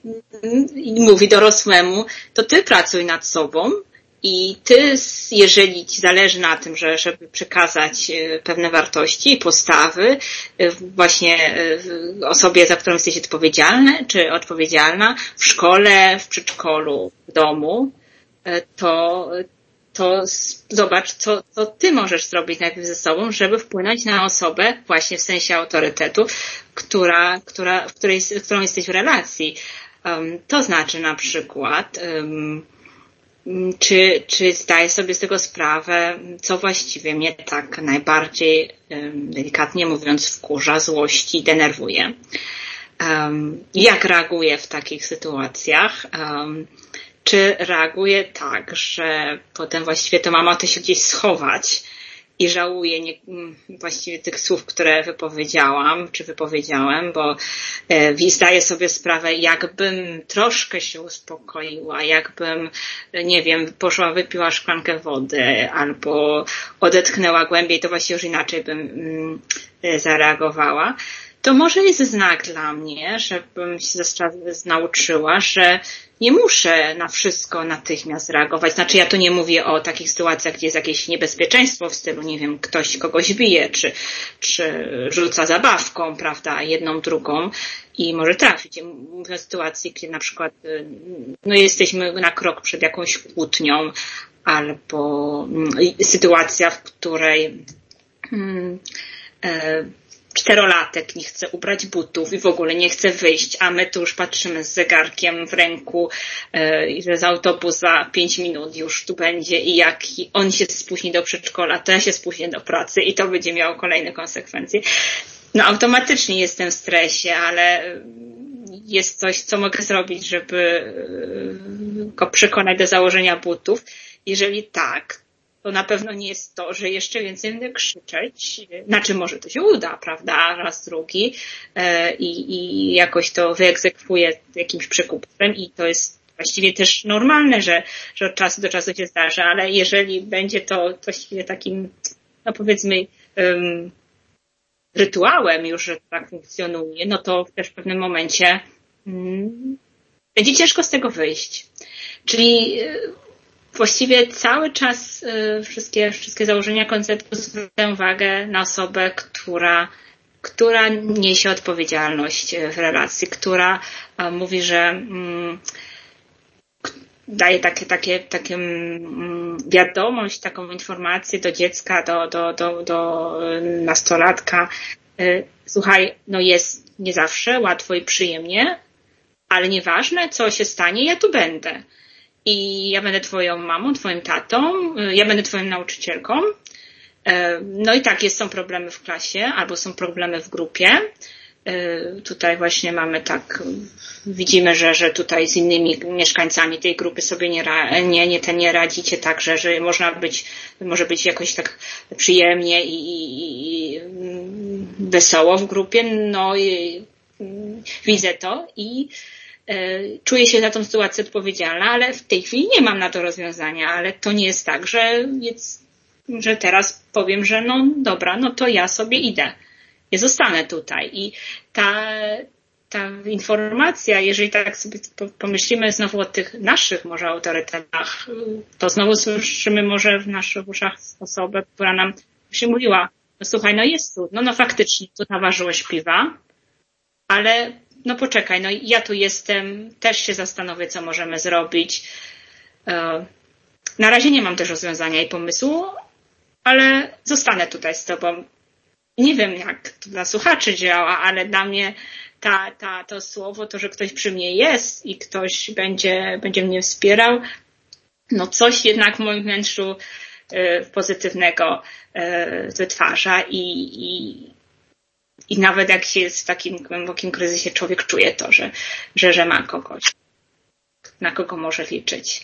Speaker 3: e, mówi dorosłemu, to ty pracuj nad sobą. I ty, jeżeli ci zależy na tym, że, żeby przekazać pewne wartości i postawy właśnie osobie, za którą jesteś odpowiedzialny, czy odpowiedzialna w szkole, w przedszkolu, w domu, to, to zobacz, co, co ty możesz zrobić najpierw ze sobą, żeby wpłynąć na osobę właśnie w sensie autorytetu, która, która, w której, z którą jesteś w relacji. Um, to znaczy na przykład, um, czy, czy zdaję sobie z tego sprawę, co właściwie mnie tak najbardziej, delikatnie mówiąc, wkurza, złości, denerwuje. Um, jak reaguję w takich sytuacjach? Um, czy reaguję tak, że potem właściwie to mam o to się gdzieś schować i żałuję nie, właściwie tych słów, które wypowiedziałam, czy wypowiedziałem, bo e, zdaję sobie sprawę, jakbym troszkę się uspokoiła, jakbym, nie wiem, poszła, wypiła szklankę wody albo odetchnęła głębiej, to właściwie już inaczej bym mm, zareagowała. To może jest znak dla mnie, żebym się nauczyła, że nie muszę na wszystko natychmiast reagować. Znaczy ja tu nie mówię o takich sytuacjach, gdzie jest jakieś niebezpieczeństwo w stylu, nie wiem, ktoś kogoś bije, czy, czy rzuca zabawką, prawda, jedną, drugą i może trafić. Mówię o sytuacji, gdzie na przykład no, jesteśmy na krok przed jakąś kłótnią albo sytuacja, w której hmm, e, czterolatek nie chce ubrać butów i w ogóle nie chce wyjść, a my tu już patrzymy z zegarkiem w ręku, yy, że z autobus za pięć minut już tu będzie i jak on się spóźni do przedszkola, to ja się spóźnię do pracy i to będzie miało kolejne konsekwencje. No automatycznie jestem w stresie, ale jest coś, co mogę zrobić, żeby go przekonać do założenia butów. Jeżeli tak, to na pewno nie jest to, że jeszcze więcej będę krzyczeć. Znaczy może to się uda, prawda, raz, drugi i, i jakoś to wyegzekwuję jakimś przekupstwem i to jest właściwie też normalne, że, że od czasu do czasu się zdarza, ale jeżeli będzie to właściwie takim, no powiedzmy, um, rytuałem już, że tak funkcjonuje, no to też w pewnym momencie um, będzie ciężko z tego wyjść. Czyli właściwie cały czas y, wszystkie, wszystkie założenia konceptu zwracają uwagę na osobę, która, która niesie odpowiedzialność w relacji, która a, mówi, że mm, daje takie, takie, takie mm, wiadomość, taką informację do dziecka, do, do, do, do nastolatka. Y, słuchaj, no jest nie zawsze łatwo i przyjemnie, ale nieważne, co się stanie, ja tu będę. I ja będę twoją mamą, twoim tatą, ja będę twoją nauczycielką. No i tak, jest, są problemy w klasie albo są problemy w grupie. Tutaj właśnie mamy tak, widzimy, że, że tutaj z innymi mieszkańcami tej grupy sobie nie, nie, nie, te nie radzicie tak, że, że można być, może być jakoś tak przyjemnie i, i, i wesoło w grupie. No i widzę to i czuję się za tą sytuację odpowiedzialna, ale w tej chwili nie mam na to rozwiązania, ale to nie jest tak, że, jest, że teraz powiem, że no dobra, no to ja sobie idę. Ja zostanę tutaj. I ta, ta informacja, jeżeli tak sobie pomyślimy znowu o tych naszych może autorytetach, to znowu słyszymy może w naszych uszach osobę, która nam się mówiła, no słuchaj, no jest tu, no no faktycznie tu naważyłeś piwa, ale no poczekaj, no ja tu jestem, też się zastanowię, co możemy zrobić. Na razie nie mam też rozwiązania i pomysłu, ale zostanę tutaj z tobą. Nie wiem, jak to dla słuchaczy działa, ale dla mnie ta, ta, to słowo, to, że ktoś przy mnie jest i ktoś będzie, będzie mnie wspierał, no coś jednak w moim wnętrzu pozytywnego wytwarza i, i I nawet jak się jest w takim głębokim kryzysie, człowiek czuje to, że, że, że ma kogoś, na kogo może liczyć.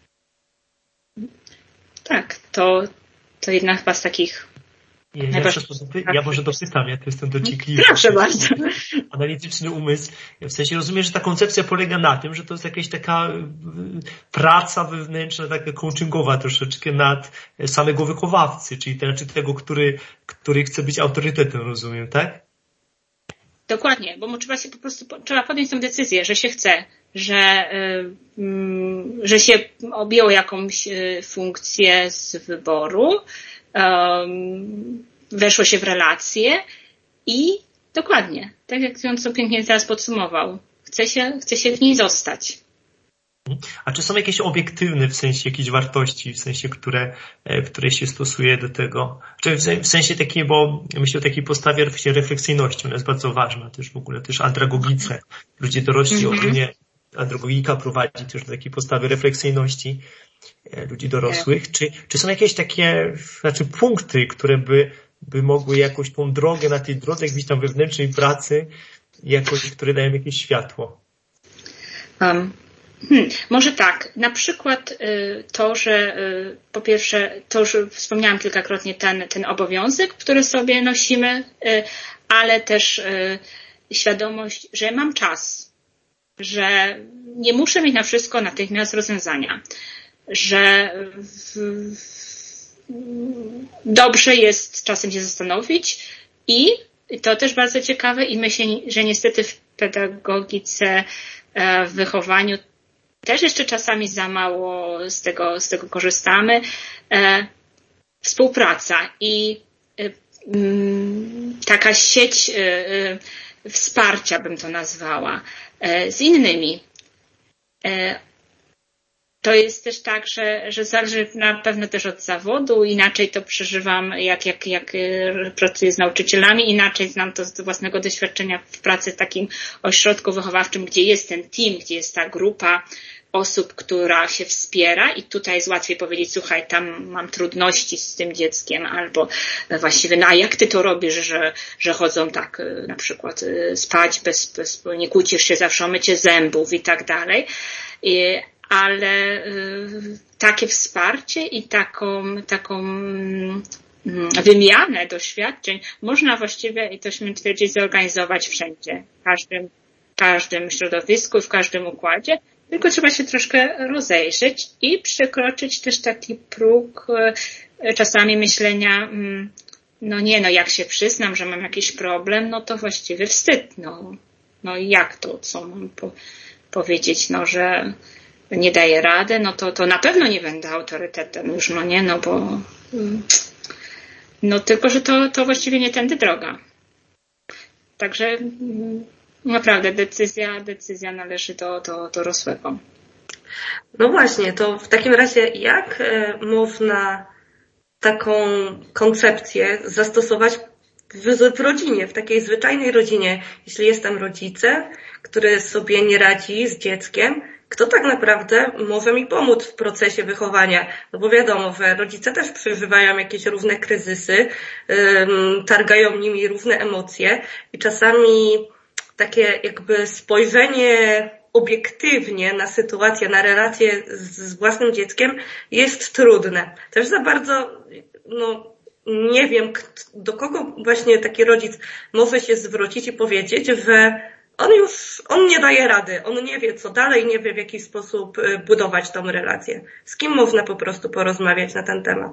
Speaker 3: Tak, to, to jedna chyba z takich...
Speaker 5: Ja, najbardziej... ja, ja może dopytam, ja to jestem dociekliwy.
Speaker 3: Proszę bardzo.
Speaker 5: Analityczny umysł. W sensie rozumiem, że ta koncepcja polega na tym, że to jest jakaś taka praca wewnętrzna, taka coachingowa troszeczkę nad samego wychowawcy, czyli znaczy tego, który, który chce być autorytetem, rozumiem, tak?
Speaker 3: Dokładnie, bo trzeba się po prostu, trzeba podjąć tę decyzję, że się chce, że, yy, że się objęło jakąś yy, funkcję z wyboru, yy, weszło się w relacje i dokładnie, tak jak on co pięknie teraz podsumował, chce się, chce się w niej zostać.
Speaker 5: A czy są jakieś obiektywne w sensie jakieś wartości, w sensie, które, które się stosuje do tego? Czy w sensie takiej, bo myślę o takiej postawie refleksyjności, ona jest bardzo ważna też w ogóle, też andragogice. Ludzie dorośli mm-hmm. ogólnie andragogika prowadzi też do takiej postawy refleksyjności ludzi dorosłych. Czy, czy są jakieś takie, znaczy punkty, które by, by mogły jakoś tą drogę na tej drodze gdzieś tam wewnętrznej pracy, jakoś, które dają jakieś światło?
Speaker 3: Um. Hmm, może tak, na przykład y, to, że y, po pierwsze, to już wspomniałam kilkakrotnie, ten, ten obowiązek, który sobie nosimy, y, ale też y, świadomość, że mam czas, że nie muszę mieć na wszystko natychmiast rozwiązania, że w, dobrze jest czasem się zastanowić i to też bardzo ciekawe i myślę, że niestety w pedagogice, w wychowaniu też jeszcze czasami za mało z tego, z tego korzystamy. E, współpraca i e, m, taka sieć e, e, wsparcia, bym to nazwała, e, z innymi. E, to jest też tak, że, że zależy na pewno też od zawodu, inaczej to przeżywam, jak, jak, jak pracuję z nauczycielami, inaczej znam to z własnego doświadczenia w pracy w takim ośrodku wychowawczym, gdzie jest ten team, gdzie jest ta grupa osób, która się wspiera i tutaj jest łatwiej powiedzieć, słuchaj, tam mam trudności z tym dzieckiem, albo właściwie, no a jak ty to robisz, że, że chodzą tak na przykład spać, bez, bez, nie kłócisz się zawsze o mycie zębów i tak dalej. I, ale y, takie wsparcie i taką, taką y, wymianę doświadczeń można właściwie, i to śmiem twierdzić, zorganizować wszędzie, w każdym, w każdym środowisku i w każdym układzie, tylko trzeba się troszkę rozejrzeć i przekroczyć też taki próg y, czasami myślenia, y, no nie, no jak się przyznam, że mam jakiś problem, no to właściwie wstyd, no, no i jak to, co mam po, powiedzieć, no że nie daję rady, no to, to na pewno nie będę autorytetem już, no nie, no bo no tylko, że to, to właściwie nie tędy droga. Także naprawdę decyzja, decyzja należy do, do dorosłego.
Speaker 4: No właśnie, to w takim razie jak można taką koncepcję zastosować w, w rodzinie, w takiej zwyczajnej rodzinie, jeśli jestem rodzicem, który sobie nie radzi z dzieckiem, kto tak naprawdę może mi pomóc w procesie wychowania? No bo wiadomo, że rodzice też przeżywają jakieś różne kryzysy, um, targają nimi różne emocje i czasami takie jakby spojrzenie obiektywnie na sytuację, na relację z własnym dzieckiem jest trudne. Też za bardzo, no, nie wiem, do kogo właśnie taki rodzic może się zwrócić i powiedzieć, że on już, on nie daje rady, on nie wie co dalej, nie wie w jaki sposób budować tą relację. Z kim można po prostu porozmawiać na ten temat?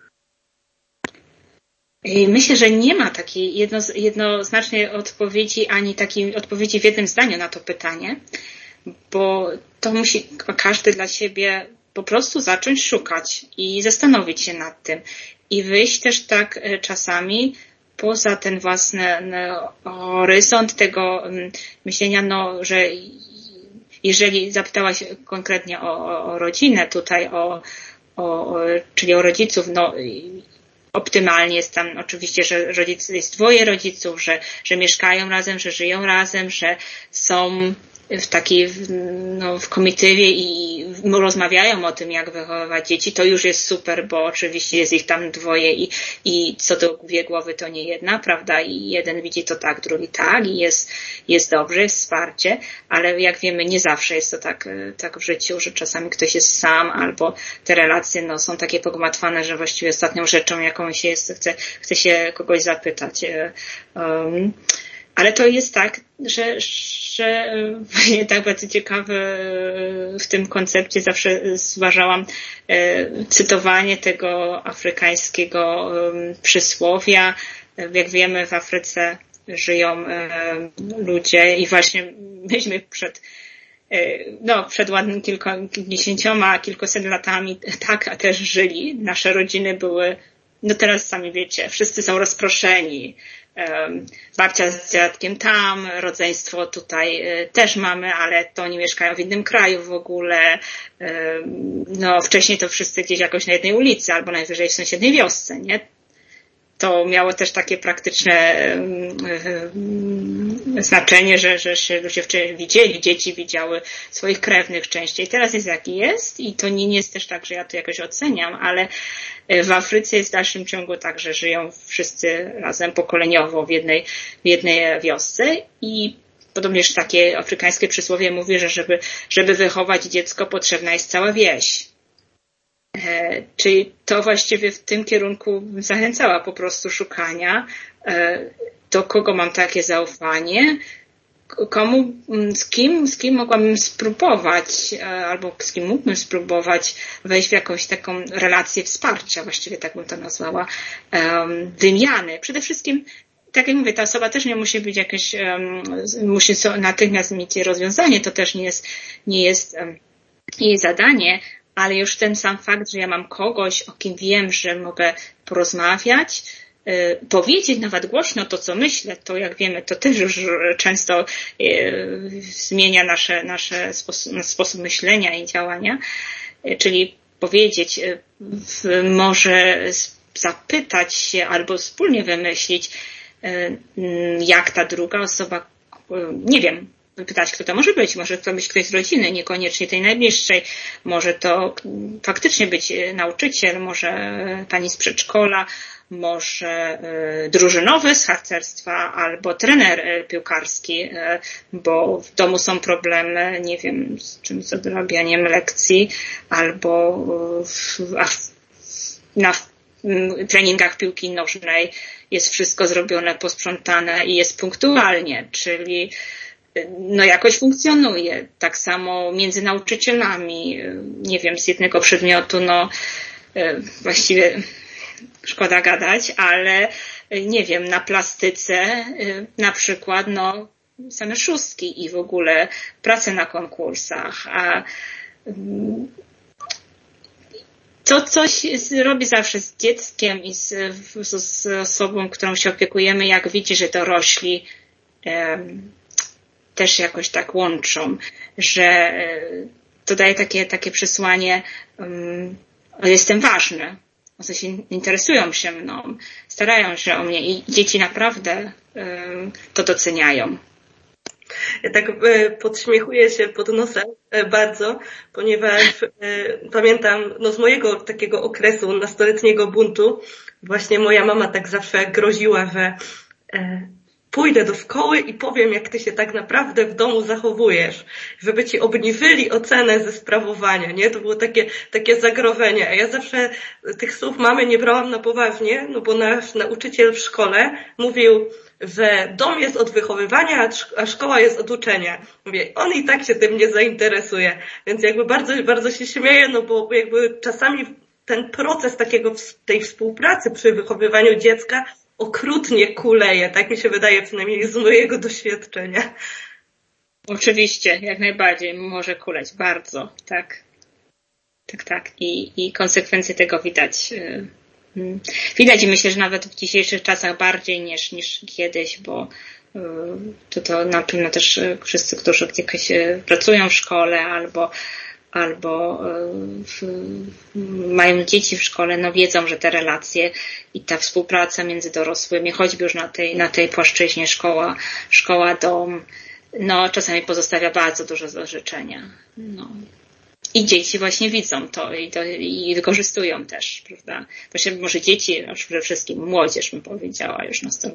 Speaker 3: Myślę, że nie ma takiej jedno, jednoznacznej odpowiedzi, ani takiej odpowiedzi w jednym zdaniu na to pytanie, bo to musi każdy dla siebie po prostu zacząć szukać i zastanowić się nad tym i wyjść też tak czasami poza ten własny horyzont tego myślenia, no, że jeżeli zapytałaś konkretnie o, o rodzinę tutaj, o, o, czyli o rodziców, no optymalnie jest tam oczywiście, że rodzic, jest dwoje rodziców, że, że mieszkają razem, że żyją razem, że są w takiej, no, w komitywie i rozmawiają o tym, jak wychowywać dzieci, to już jest super, bo oczywiście jest ich tam dwoje i, i co do dwie głowy to nie jedna, prawda? I jeden widzi to tak, drugi tak i jest, jest dobrze, jest wsparcie, ale jak wiemy, nie zawsze jest to tak, tak w życiu, że czasami ktoś jest sam albo te relacje, no, są takie pogmatwane, że właściwie ostatnią rzeczą, jaką się jest, chce, chce się kogoś zapytać. Um, Ale to jest tak, że, że tak bardzo ciekawe w tym koncepcie zawsze zważałam cytowanie tego afrykańskiego przysłowia. Jak wiemy, w Afryce żyją ludzie i właśnie myśmy przed no, przed ładnym kilkudziesięcioma, kilkuset latami tak też żyli. Nasze rodziny były, no teraz sami wiecie, wszyscy są rozproszeni. Babcia z dziadkiem tam, rodzeństwo tutaj też mamy, ale to oni mieszkają w innym kraju w ogóle. No wcześniej to wszyscy gdzieś jakoś na jednej ulicy albo najwyżej w sąsiedniej wiosce, nie? to miało też takie praktyczne znaczenie, że, że się ludzie wcześniej widzieli, dzieci widziały swoich krewnych częściej. Teraz jest jaki jest i to nie jest też tak, że ja to jakoś oceniam, ale w Afryce jest w dalszym ciągu tak, że żyją wszyscy razem pokoleniowo w jednej, w jednej wiosce i podobnież takie afrykańskie przysłowie mówi, że żeby, żeby wychować dziecko potrzebna jest cała wieś. E, czyli to właściwie w tym kierunku bym zachęcała po prostu szukania, e, do kogo mam takie zaufanie, komu, z kim, z kim mogłabym spróbować, e, albo z kim mógłbym spróbować wejść w jakąś taką relację wsparcia, właściwie tak bym to nazwała, e, wymiany. Przede wszystkim, tak jak mówię, ta osoba też nie musi być jakieś, um, musi natychmiast mieć rozwiązanie, to też nie jest, nie jest um, jej zadanie, ale już ten sam fakt, że ja mam kogoś, o kim wiem, że mogę porozmawiać, y, powiedzieć nawet głośno to, co myślę, to jak wiemy, to też już często y, zmienia nasze, nasze sposób, nasz sposób myślenia i działania, y, czyli powiedzieć, y, y, może zapytać się albo wspólnie wymyślić, jak ta druga osoba, nie wiem, pytać, kto to może być. Może to być ktoś z rodziny, niekoniecznie tej najbliższej. Może to faktycznie być nauczyciel, może pani z przedszkola, może drużynowy z harcerstwa albo trener piłkarski, bo w domu są problemy, nie wiem, z czymś z odrabianiem lekcji albo w, na treningach piłki nożnej jest wszystko zrobione, posprzątane i jest punktualnie, czyli no jakoś funkcjonuje. Tak samo między nauczycielami, nie wiem, z jednego przedmiotu, no właściwie szkoda gadać, ale nie wiem, na plastyce na przykład, no same szóstki i w ogóle prace na konkursach, a to coś robi zawsze z dzieckiem i z, z, z osobą, którą się opiekujemy, jak widzi, że dorośli um, też jakoś tak łączą, że um, to daje takie, takie przesłanie, um, jestem ważny, o co się interesują się mną, starają się o mnie i dzieci naprawdę um, to doceniają.
Speaker 4: Ja tak e, podśmiechuję się pod nosem e, bardzo, ponieważ e, pamiętam no, z mojego takiego okresu nastoletniego buntu, właśnie moja mama tak zawsze groziła, że e, pójdę do szkoły i powiem, jak ty się tak naprawdę w domu zachowujesz, żeby ci obniżyli ocenę ze sprawowania, nie? To było takie, takie zagrożenie. A ja zawsze tych słów mamy nie brałam na poważnie, no bo nasz nauczyciel w szkole mówił, że dom jest od wychowywania, a szkoła jest od uczenia. Mówię, on i tak się tym nie zainteresuje. Więc jakby bardzo, bardzo się śmieję, no bo jakby czasami ten proces takiego, tej współpracy przy wychowywaniu dziecka okrutnie kuleje. Tak mi się wydaje, przynajmniej z mojego doświadczenia.
Speaker 3: Oczywiście, jak najbardziej może kuleć. Bardzo, tak. Tak, tak. I, i konsekwencje tego widać. Widać i myślę, że nawet w dzisiejszych czasach bardziej niż, niż kiedyś, bo to, to na pewno też wszyscy, którzy gdzieś pracują w szkole albo, albo w, mają dzieci w szkole, no wiedzą, że te relacje i ta współpraca między dorosłymi, choćby już na tej, na tej płaszczyźnie szkoła, szkoła, dom, no czasami pozostawia bardzo dużo do życzenia. No. I dzieci właśnie widzą to i, to i wykorzystują też, prawda? Właśnie może dzieci, a przede wszystkim młodzież bym powiedziała już na stole.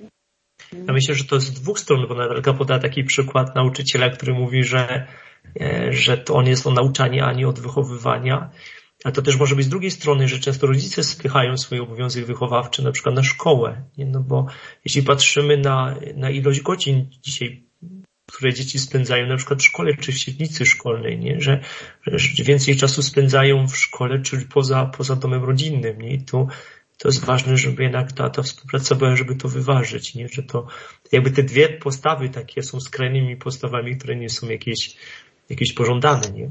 Speaker 5: Ja myślę, że to z dwóch stron, bo Natalka podała taki przykład nauczyciela, który mówi, że, że to on jest o nauczanie, a nie od wychowywania. Ale to też może być z drugiej strony, że często rodzice spychają swój obowiązek wychowawczy na przykład na szkołę. Nie? No bo jeśli patrzymy na, na ilość godzin dzisiaj, które dzieci spędzają na przykład w szkole czy w świetlicy szkolnej, nie? Że, że więcej czasu spędzają w szkole czy poza, poza domem rodzinnym. Nie? I tu to jest ważne, żeby jednak ta, ta współpraca była, żeby to wyważyć, nie? Że to jakby te dwie postawy takie są skrajnymi postawami, które nie są jakieś, jakieś pożądane. Nie?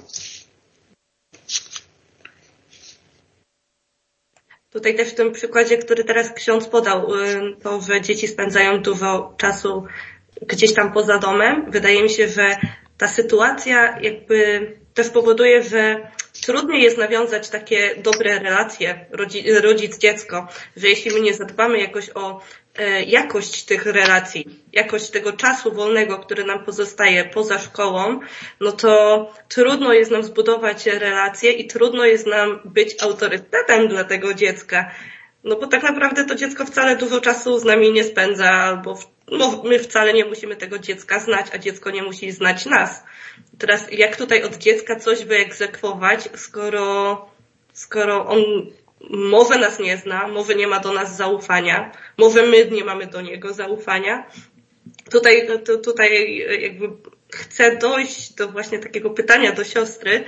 Speaker 4: Tutaj też w tym przykładzie, który teraz ksiądz podał, to, że dzieci spędzają dużo czasu gdzieś tam poza domem. Wydaje mi się, że ta sytuacja jakby też powoduje, że trudniej jest nawiązać takie dobre relacje rodzic-dziecko, że jeśli my nie zadbamy jakoś o jakość tych relacji, jakość tego czasu wolnego, który nam pozostaje poza szkołą, no to trudno jest nam zbudować relacje i trudno jest nam być autorytetem dla tego dziecka. No bo tak naprawdę to dziecko wcale dużo czasu z nami nie spędza, albo no, my wcale nie musimy tego dziecka znać, a dziecko nie musi znać nas. Teraz jak tutaj od dziecka coś wyegzekwować, skoro, skoro on może nas nie zna, może nie ma do nas zaufania, może my nie mamy do niego zaufania. Tutaj, to, tutaj jakby chcę dojść do właśnie takiego pytania do siostry,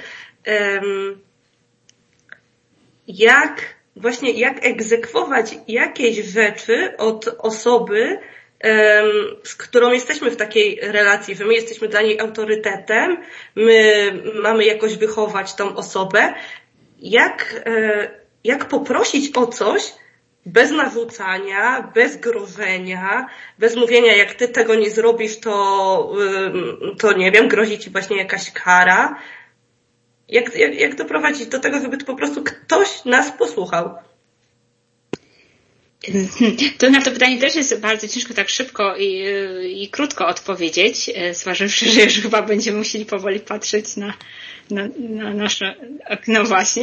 Speaker 4: jak właśnie jak egzekwować jakieś rzeczy od osoby, z którą jesteśmy w takiej relacji, że my jesteśmy dla niej autorytetem, my mamy jakoś wychować tą osobę, jak, jak poprosić o coś bez narzucania, bez grożenia, bez mówienia, jak ty tego nie zrobisz, to, to nie wiem, grozi ci właśnie jakaś kara. Jak, jak, jak doprowadzić do tego, żeby to po prostu ktoś nas posłuchał?
Speaker 3: To na to pytanie też jest bardzo ciężko tak szybko i, i krótko odpowiedzieć, zważywszy, że już chyba będziemy musieli powoli patrzeć na, na, na nasze okno właśnie.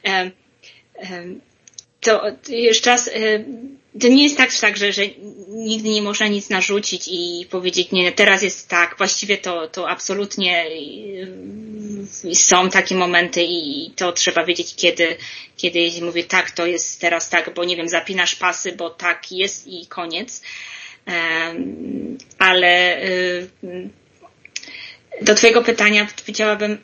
Speaker 3: To jeszcze raz, to nie jest tak, tak że, że nigdy nie można nic narzucić i powiedzieć, nie, teraz jest tak, właściwie to, to absolutnie są takie momenty i to trzeba wiedzieć, kiedy, kiedy mówię tak, to jest teraz tak, bo nie wiem, zapinasz pasy, bo tak jest i koniec. Ale do twojego pytania powiedziałabym,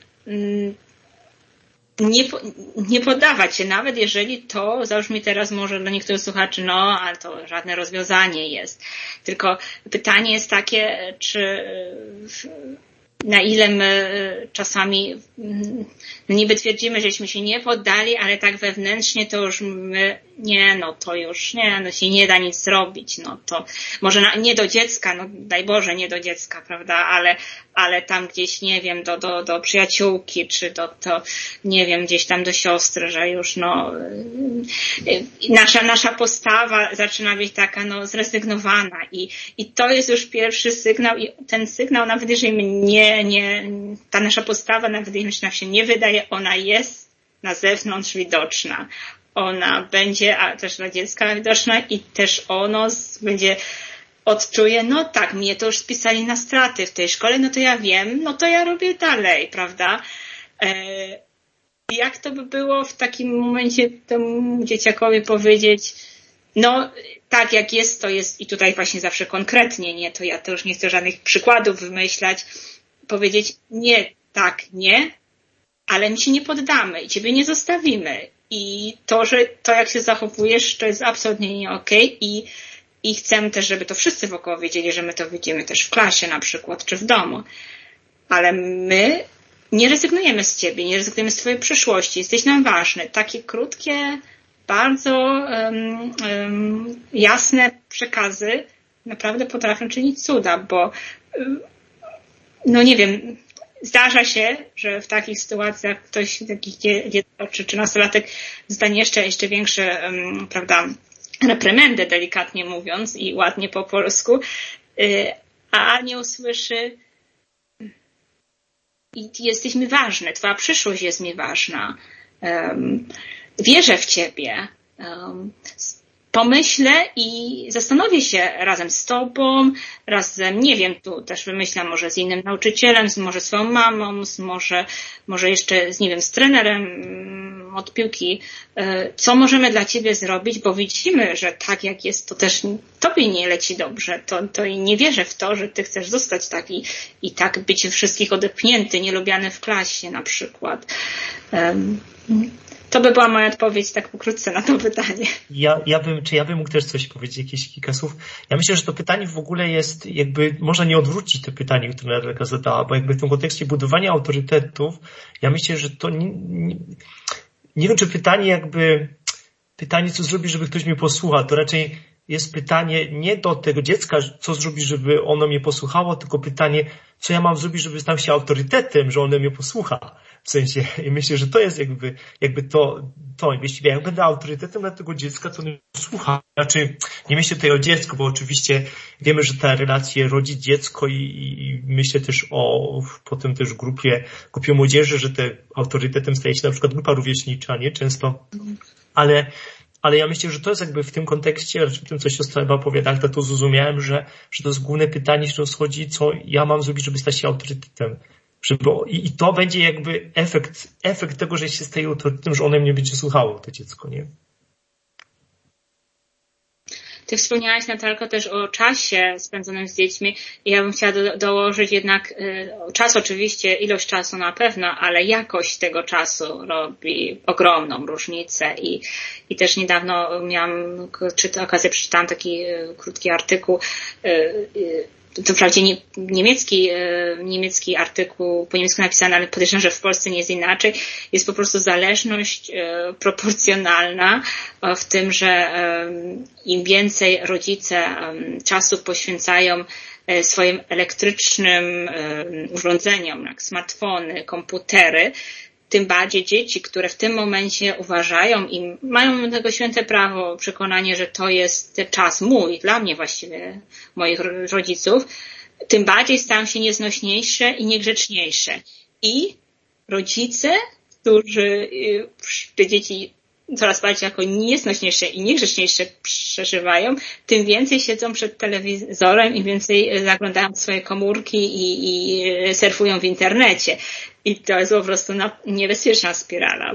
Speaker 3: Nie, nie poddawać się, nawet jeżeli to zabrzmi teraz może dla niektórych słuchaczy, no, ale to żadne rozwiązanie jest. Tylko pytanie jest takie, czy na ile my czasami niby twierdzimy, żeśmy się nie poddali, ale tak wewnętrznie to już my, nie, no to już nie, no się nie da nic zrobić, no to może na, nie do dziecka, no daj Boże, nie do dziecka, prawda, ale, ale tam gdzieś, nie wiem, do, do, do przyjaciółki, czy do, to, nie wiem, gdzieś tam do siostry, że już, no, nasza, nasza postawa zaczyna być taka, no, zrezygnowana i, i to jest już pierwszy sygnał i ten sygnał, nawet jeżeli my nie, nie, ta nasza postawa, nawet jeżeli nam się nie wydaje, ona jest na zewnątrz widoczna. Ona będzie a też dla dziecka widoczna i też ono będzie odczuje, no tak, mnie to już spisali na straty w tej szkole, no to ja wiem, no to ja robię dalej, prawda? E, jak to by było w takim momencie temu dzieciakowi powiedzieć, no tak jak jest, to jest i tutaj właśnie zawsze konkretnie, nie, to ja to już nie chcę żadnych przykładów wymyślać, powiedzieć nie, tak, nie, ale my się nie poddamy i ciebie nie zostawimy. I to, że to jak się zachowujesz, to jest absolutnie nie okej i, i chcemy też, żeby to wszyscy wokoło wiedzieli, że my to widzimy też w klasie na przykład, czy w domu. Ale my nie rezygnujemy z ciebie, nie rezygnujemy z twojej przyszłości, jesteś nam ważny. Takie krótkie, bardzo um, um, jasne przekazy naprawdę potrafią czynić cuda, bo um, no nie wiem, zdarza się, że w takich sytuacjach ktoś, takich dziecko czy, czy nastolatek dostanie jeszcze, jeszcze większe, um, prawda, reprymendę, delikatnie mówiąc i ładnie po polsku, y, a nie usłyszy i jesteś mi ważny, twoja przyszłość jest mi ważna, um, wierzę w ciebie, um, pomyślę i zastanowię się razem z tobą, razem, nie wiem, tu też wymyślam może z innym nauczycielem, z, może swoją mamą, z, może, może jeszcze z, nie wiem, z trenerem od piłki, co możemy dla ciebie zrobić, bo widzimy, że tak jak jest, to też tobie nie leci dobrze, to, to i nie wierzę w to, że ty chcesz zostać taki i tak być wszystkich odepchnięty, nielubiany w klasie na przykład. Um, To by była moja odpowiedź tak pokrótce na to pytanie.
Speaker 5: Ja, ja bym, czy ja bym mógł też coś powiedzieć, jakieś kilka słów? Ja myślę, że to pytanie w ogóle jest jakby, można nie odwrócić to pytanie, które Natalka zadała, bo jakby w tym kontekście budowania autorytetów, ja myślę, że to nie, nie, nie wiem, czy pytanie jakby, pytanie, co zrobić, żeby ktoś mnie posłuchał, to raczej jest pytanie nie do tego dziecka, co zrobić, żeby ono mnie posłuchało, tylko pytanie, co ja mam zrobić, żeby stał się autorytetem, że ono mnie posłucha. W sensie, i myślę, że to jest jakby, jakby to, to, właściwie jak będę autorytetem dla tego dziecka, to nie słucha. Znaczy, nie myślę tutaj o dziecku, bo oczywiście wiemy, że ta relacja rodzi dziecko i, i myślę też o potem też grupie, grupie młodzieży, że te autorytetem staje się na przykład grupa rówieśnicza, nie? Często. Ale, ale ja myślę, że to jest jakby w tym kontekście, w tym, co siostra Ewa opowiada, to, to zrozumiałem, że, że to jest główne pytanie, się rozchodzi, co ja mam zrobić, żeby stać się autorytetem. Żeby, i, I to będzie jakby efekt, efekt tego, że się staje autorytetem, że one mnie będzie słuchało, to dziecko, nie?
Speaker 3: Ty wspomniałaś, Natalko, też o czasie spędzonym z dziećmi. Ja bym chciała do, dołożyć jednak y, czas oczywiście, ilość czasu na pewno, ale jakość tego czasu robi ogromną różnicę i, i też niedawno miałam czy, okazję, przeczytałam taki y, krótki artykuł, y, y, to wprawdzie nie, niemiecki, niemiecki artykuł, po niemiecku napisany, ale podejrzewam, że w Polsce nie jest inaczej. Jest po prostu zależność proporcjonalna w tym, że im więcej rodzice czasu poświęcają swoim elektrycznym urządzeniom, jak smartfony, komputery, tym bardziej dzieci, które w tym momencie uważają i mają do tego święte prawo, przekonanie, że to jest czas mój, dla mnie właściwie, moich rodziców, tym bardziej stają się nieznośniejsze i niegrzeczniejsze. I rodzice, którzy te dzieci coraz bardziej jako nieznośniejsze i niegrzeczniejsze przeżywają, tym więcej siedzą przed telewizorem i więcej zaglądają w swoje komórki i, i surfują w internecie. I to jest po prostu niebezpieczna spirala.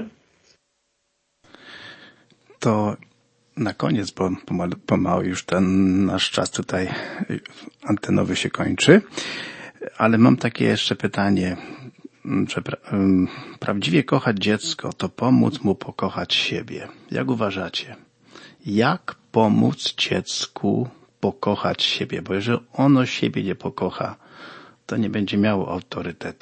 Speaker 2: To na koniec, bo pomału, pomału już ten nasz czas tutaj antenowy się kończy, ale mam takie jeszcze pytanie. Że pra- prawdziwie kochać dziecko to pomóc mu pokochać siebie. Jak uważacie? Jak pomóc dziecku pokochać siebie? Bo jeżeli ono siebie nie pokocha, to nie będzie miało autorytetu.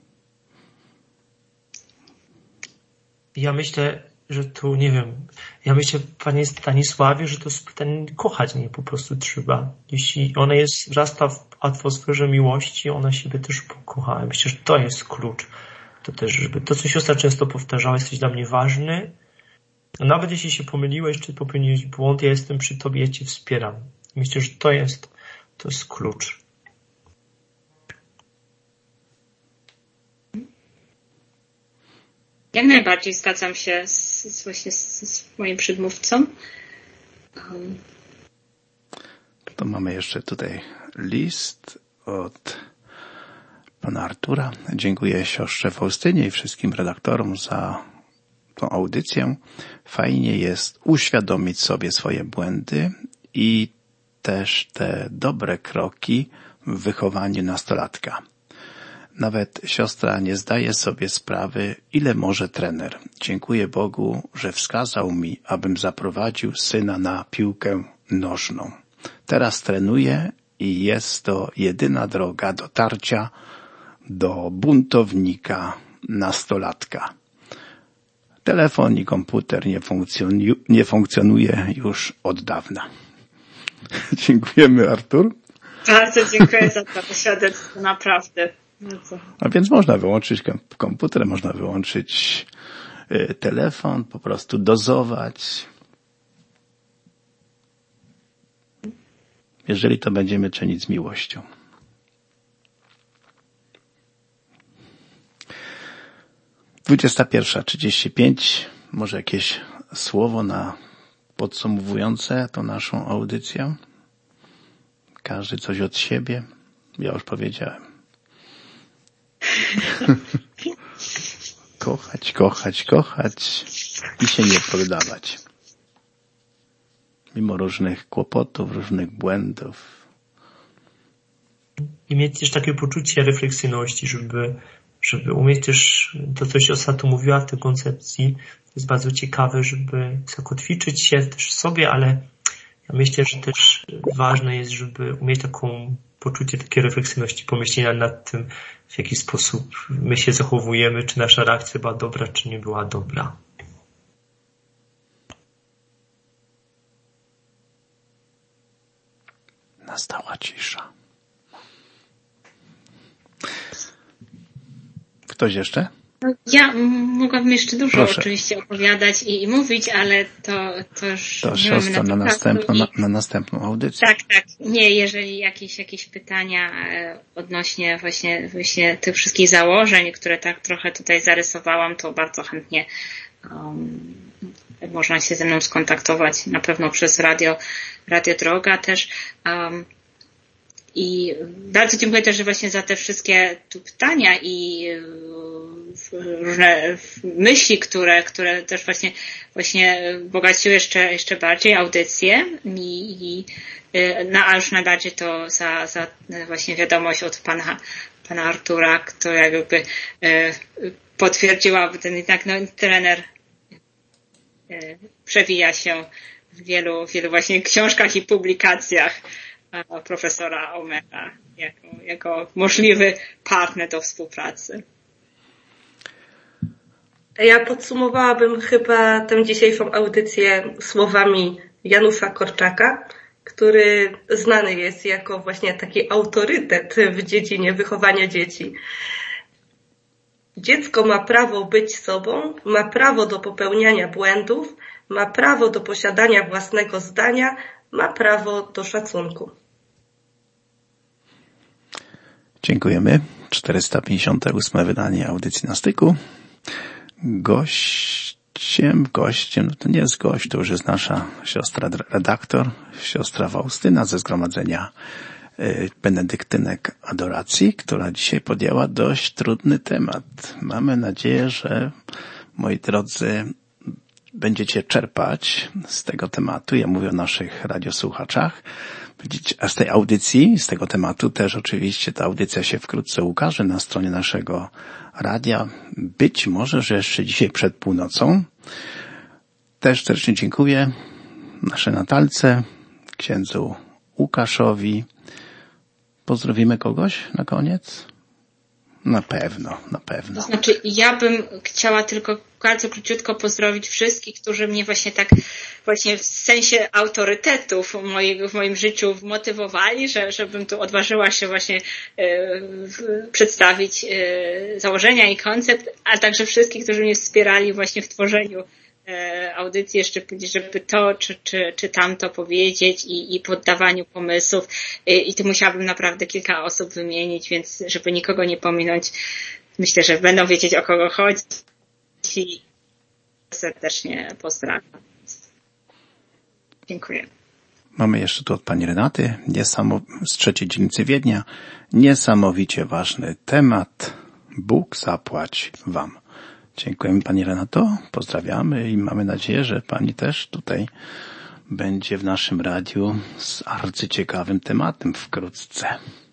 Speaker 5: Ja myślę, że tu, nie wiem, ja myślę, panie Stanisławie, że to jest pytanie, kochać mnie po prostu trzeba. Jeśli ona jest, wzrasta w atmosferze miłości, ona siebie też pokocha. Ja myślę, że to jest klucz. To też, żeby to, co siostra często powtarzała, jesteś dla mnie ważny. Nawet jeśli się pomyliłeś, czy popełniłeś błąd, ja jestem przy tobie, ja cię wspieram. Myślę, że to jest, to jest klucz.
Speaker 3: Jak najbardziej zgadzam się z, z właśnie z, z moim przedmówcą. Um.
Speaker 2: To mamy jeszcze tutaj list od pana Artura. Dziękuję siostrze Faustynie i wszystkim redaktorom za tą audycję. Fajnie jest uświadomić sobie swoje błędy i też te dobre kroki w wychowaniu nastolatka. Nawet siostra nie zdaje sobie sprawy, ile może trener. Dziękuję Bogu, że wskazał mi, abym zaprowadził syna na piłkę nożną. Teraz trenuję i jest to jedyna droga dotarcia do buntownika nastolatka. Telefon i komputer nie, funkcjonu- nie funkcjonuje już od dawna. Dziękujemy, Artur.
Speaker 3: Bardzo dziękuję za to świadectwo, naprawdę. Bardzo.
Speaker 2: A więc można wyłączyć komputer, można wyłączyć y, telefon, po prostu dozować. Jeżeli to będziemy czynić z miłością. dwudziesta pierwsza trzydzieści pięć. Może jakieś słowo na podsumowujące tą naszą audycję? Każdy coś od siebie? Ja już powiedziałem. Kochać, kochać, kochać i się nie poddawać. Mimo różnych kłopotów, różnych błędów.
Speaker 5: I mieć też takie poczucie refleksyjności, żeby, żeby umieć też to, co siostra tu mówiła w tej koncepcji. To jest bardzo ciekawe, żeby zakotwiczyć się też w sobie, ale ja myślę, że też ważne jest, żeby umieć taką poczucie takiej refleksyjności, pomyślenia nad tym, w jaki sposób my się zachowujemy, czy nasza reakcja była dobra, czy nie była dobra.
Speaker 2: Nastała cisza. Ktoś jeszcze?
Speaker 3: Ja mogłabym jeszcze dużo
Speaker 2: Proszę.
Speaker 3: oczywiście opowiadać i, i mówić, ale to, to już
Speaker 2: to
Speaker 3: nie mamy
Speaker 2: siostro,
Speaker 3: na,
Speaker 2: na, następną,
Speaker 3: i...
Speaker 2: na, na następną audycję.
Speaker 3: Tak, tak. Nie, jeżeli jakieś, jakieś pytania odnośnie właśnie, właśnie tych wszystkich założeń, które tak trochę tutaj zarysowałam, to bardzo chętnie um, można się ze mną skontaktować, na pewno przez radio, Radio Droga też. Um, I bardzo dziękuję też właśnie za te wszystkie tu pytania i różne myśli, które, które też właśnie, właśnie bogaciły jeszcze, jeszcze bardziej audycję i, i no, a już najbardziej to za, za właśnie wiadomość od pana, pana Artura, która jakby potwierdziła, ten jednak no, trener przewija się w wielu, wielu właśnie książkach i publikacjach profesora Omega jako, jako możliwy partner do współpracy.
Speaker 4: Ja podsumowałabym chyba tę dzisiejszą audycję słowami Janusza Korczaka, który znany jest jako właśnie taki autorytet w dziedzinie wychowania dzieci. Dziecko ma prawo być sobą, ma prawo do popełniania błędów, ma prawo do posiadania własnego zdania, ma prawo do szacunku.
Speaker 2: Dziękujemy. czterysta pięćdziesiąte ósme wydanie audycji na styku. Gościem, gościem, no to nie jest gość, to już jest nasza siostra redaktor, siostra Faustyna ze Zgromadzenia Benedyktynek Adoracji, która dzisiaj podjęła dość trudny temat. Mamy nadzieję, że, moi drodzy, będziecie czerpać z tego tematu. Ja mówię o naszych radiosłuchaczach. A z tej audycji, z tego tematu też oczywiście ta audycja się wkrótce ukaże na stronie naszego radia. Być może, że jeszcze dzisiaj przed północą. Też serdecznie dziękuję naszej Natalce, księdzu Łukaszowi. Pozdrowimy kogoś na koniec? Na pewno, na pewno.
Speaker 3: To znaczy, ja bym chciała tylko bardzo króciutko pozdrowić wszystkich, którzy mnie właśnie tak, właśnie w sensie autorytetów mojego, w moim życiu motywowali, że, żebym tu odważyła się właśnie e, przedstawić e, założenia i koncept, a także wszystkich, którzy mnie wspierali właśnie w tworzeniu e, audycji, jeszcze żeby to czy, czy, czy tamto powiedzieć i, i poddawaniu pomysłów. E, I tu musiałabym naprawdę kilka osób wymienić, więc żeby nikogo nie pominąć, myślę, że będą wiedzieć, o kogo chodzi. I serdecznie pozdrawiam. Dziękuję.
Speaker 2: Mamy jeszcze tu od pani Renaty, niesamo... z trzeciej dzielnicy Wiednia. Niesamowicie ważny temat. Bóg zapłać wam. Dziękujemy pani Renato, pozdrawiamy i mamy nadzieję, że pani też tutaj będzie w naszym radiu z arcyciekawym tematem wkrótce.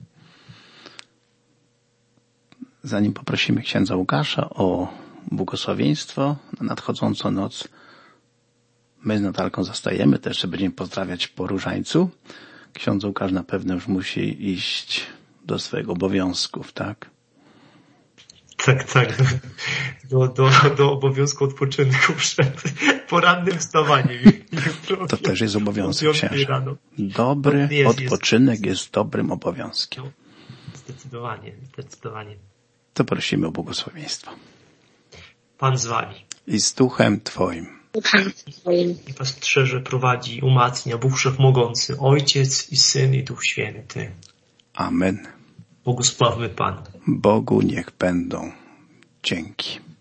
Speaker 2: Zanim poprosimy księdza Łukasza o błogosławieństwo na nadchodzącą noc, my z Natalką zostajemy, też będziemy pozdrawiać po różańcu. Ksiądz Łukasz na pewno już musi iść do swojego obowiązków, tak?
Speaker 5: Tak, tak. Do, do, do obowiązku odpoczynku przed porannym wstawaniem.
Speaker 2: To też jest obowiązek księża. Dobry jest, odpoczynek jest... jest dobrym obowiązkiem.
Speaker 5: Zdecydowanie, zdecydowanie.
Speaker 2: To prosimy o błogosławieństwo.
Speaker 5: Pan z wami.
Speaker 2: I z duchem twoim.
Speaker 5: I pasterze prowadzi, umacnia Bóg Wszechmogący, Ojciec i Syn i Duch Święty.
Speaker 2: Amen.
Speaker 5: Błogosławmy Pan.
Speaker 2: Bogu niech będą dzięki.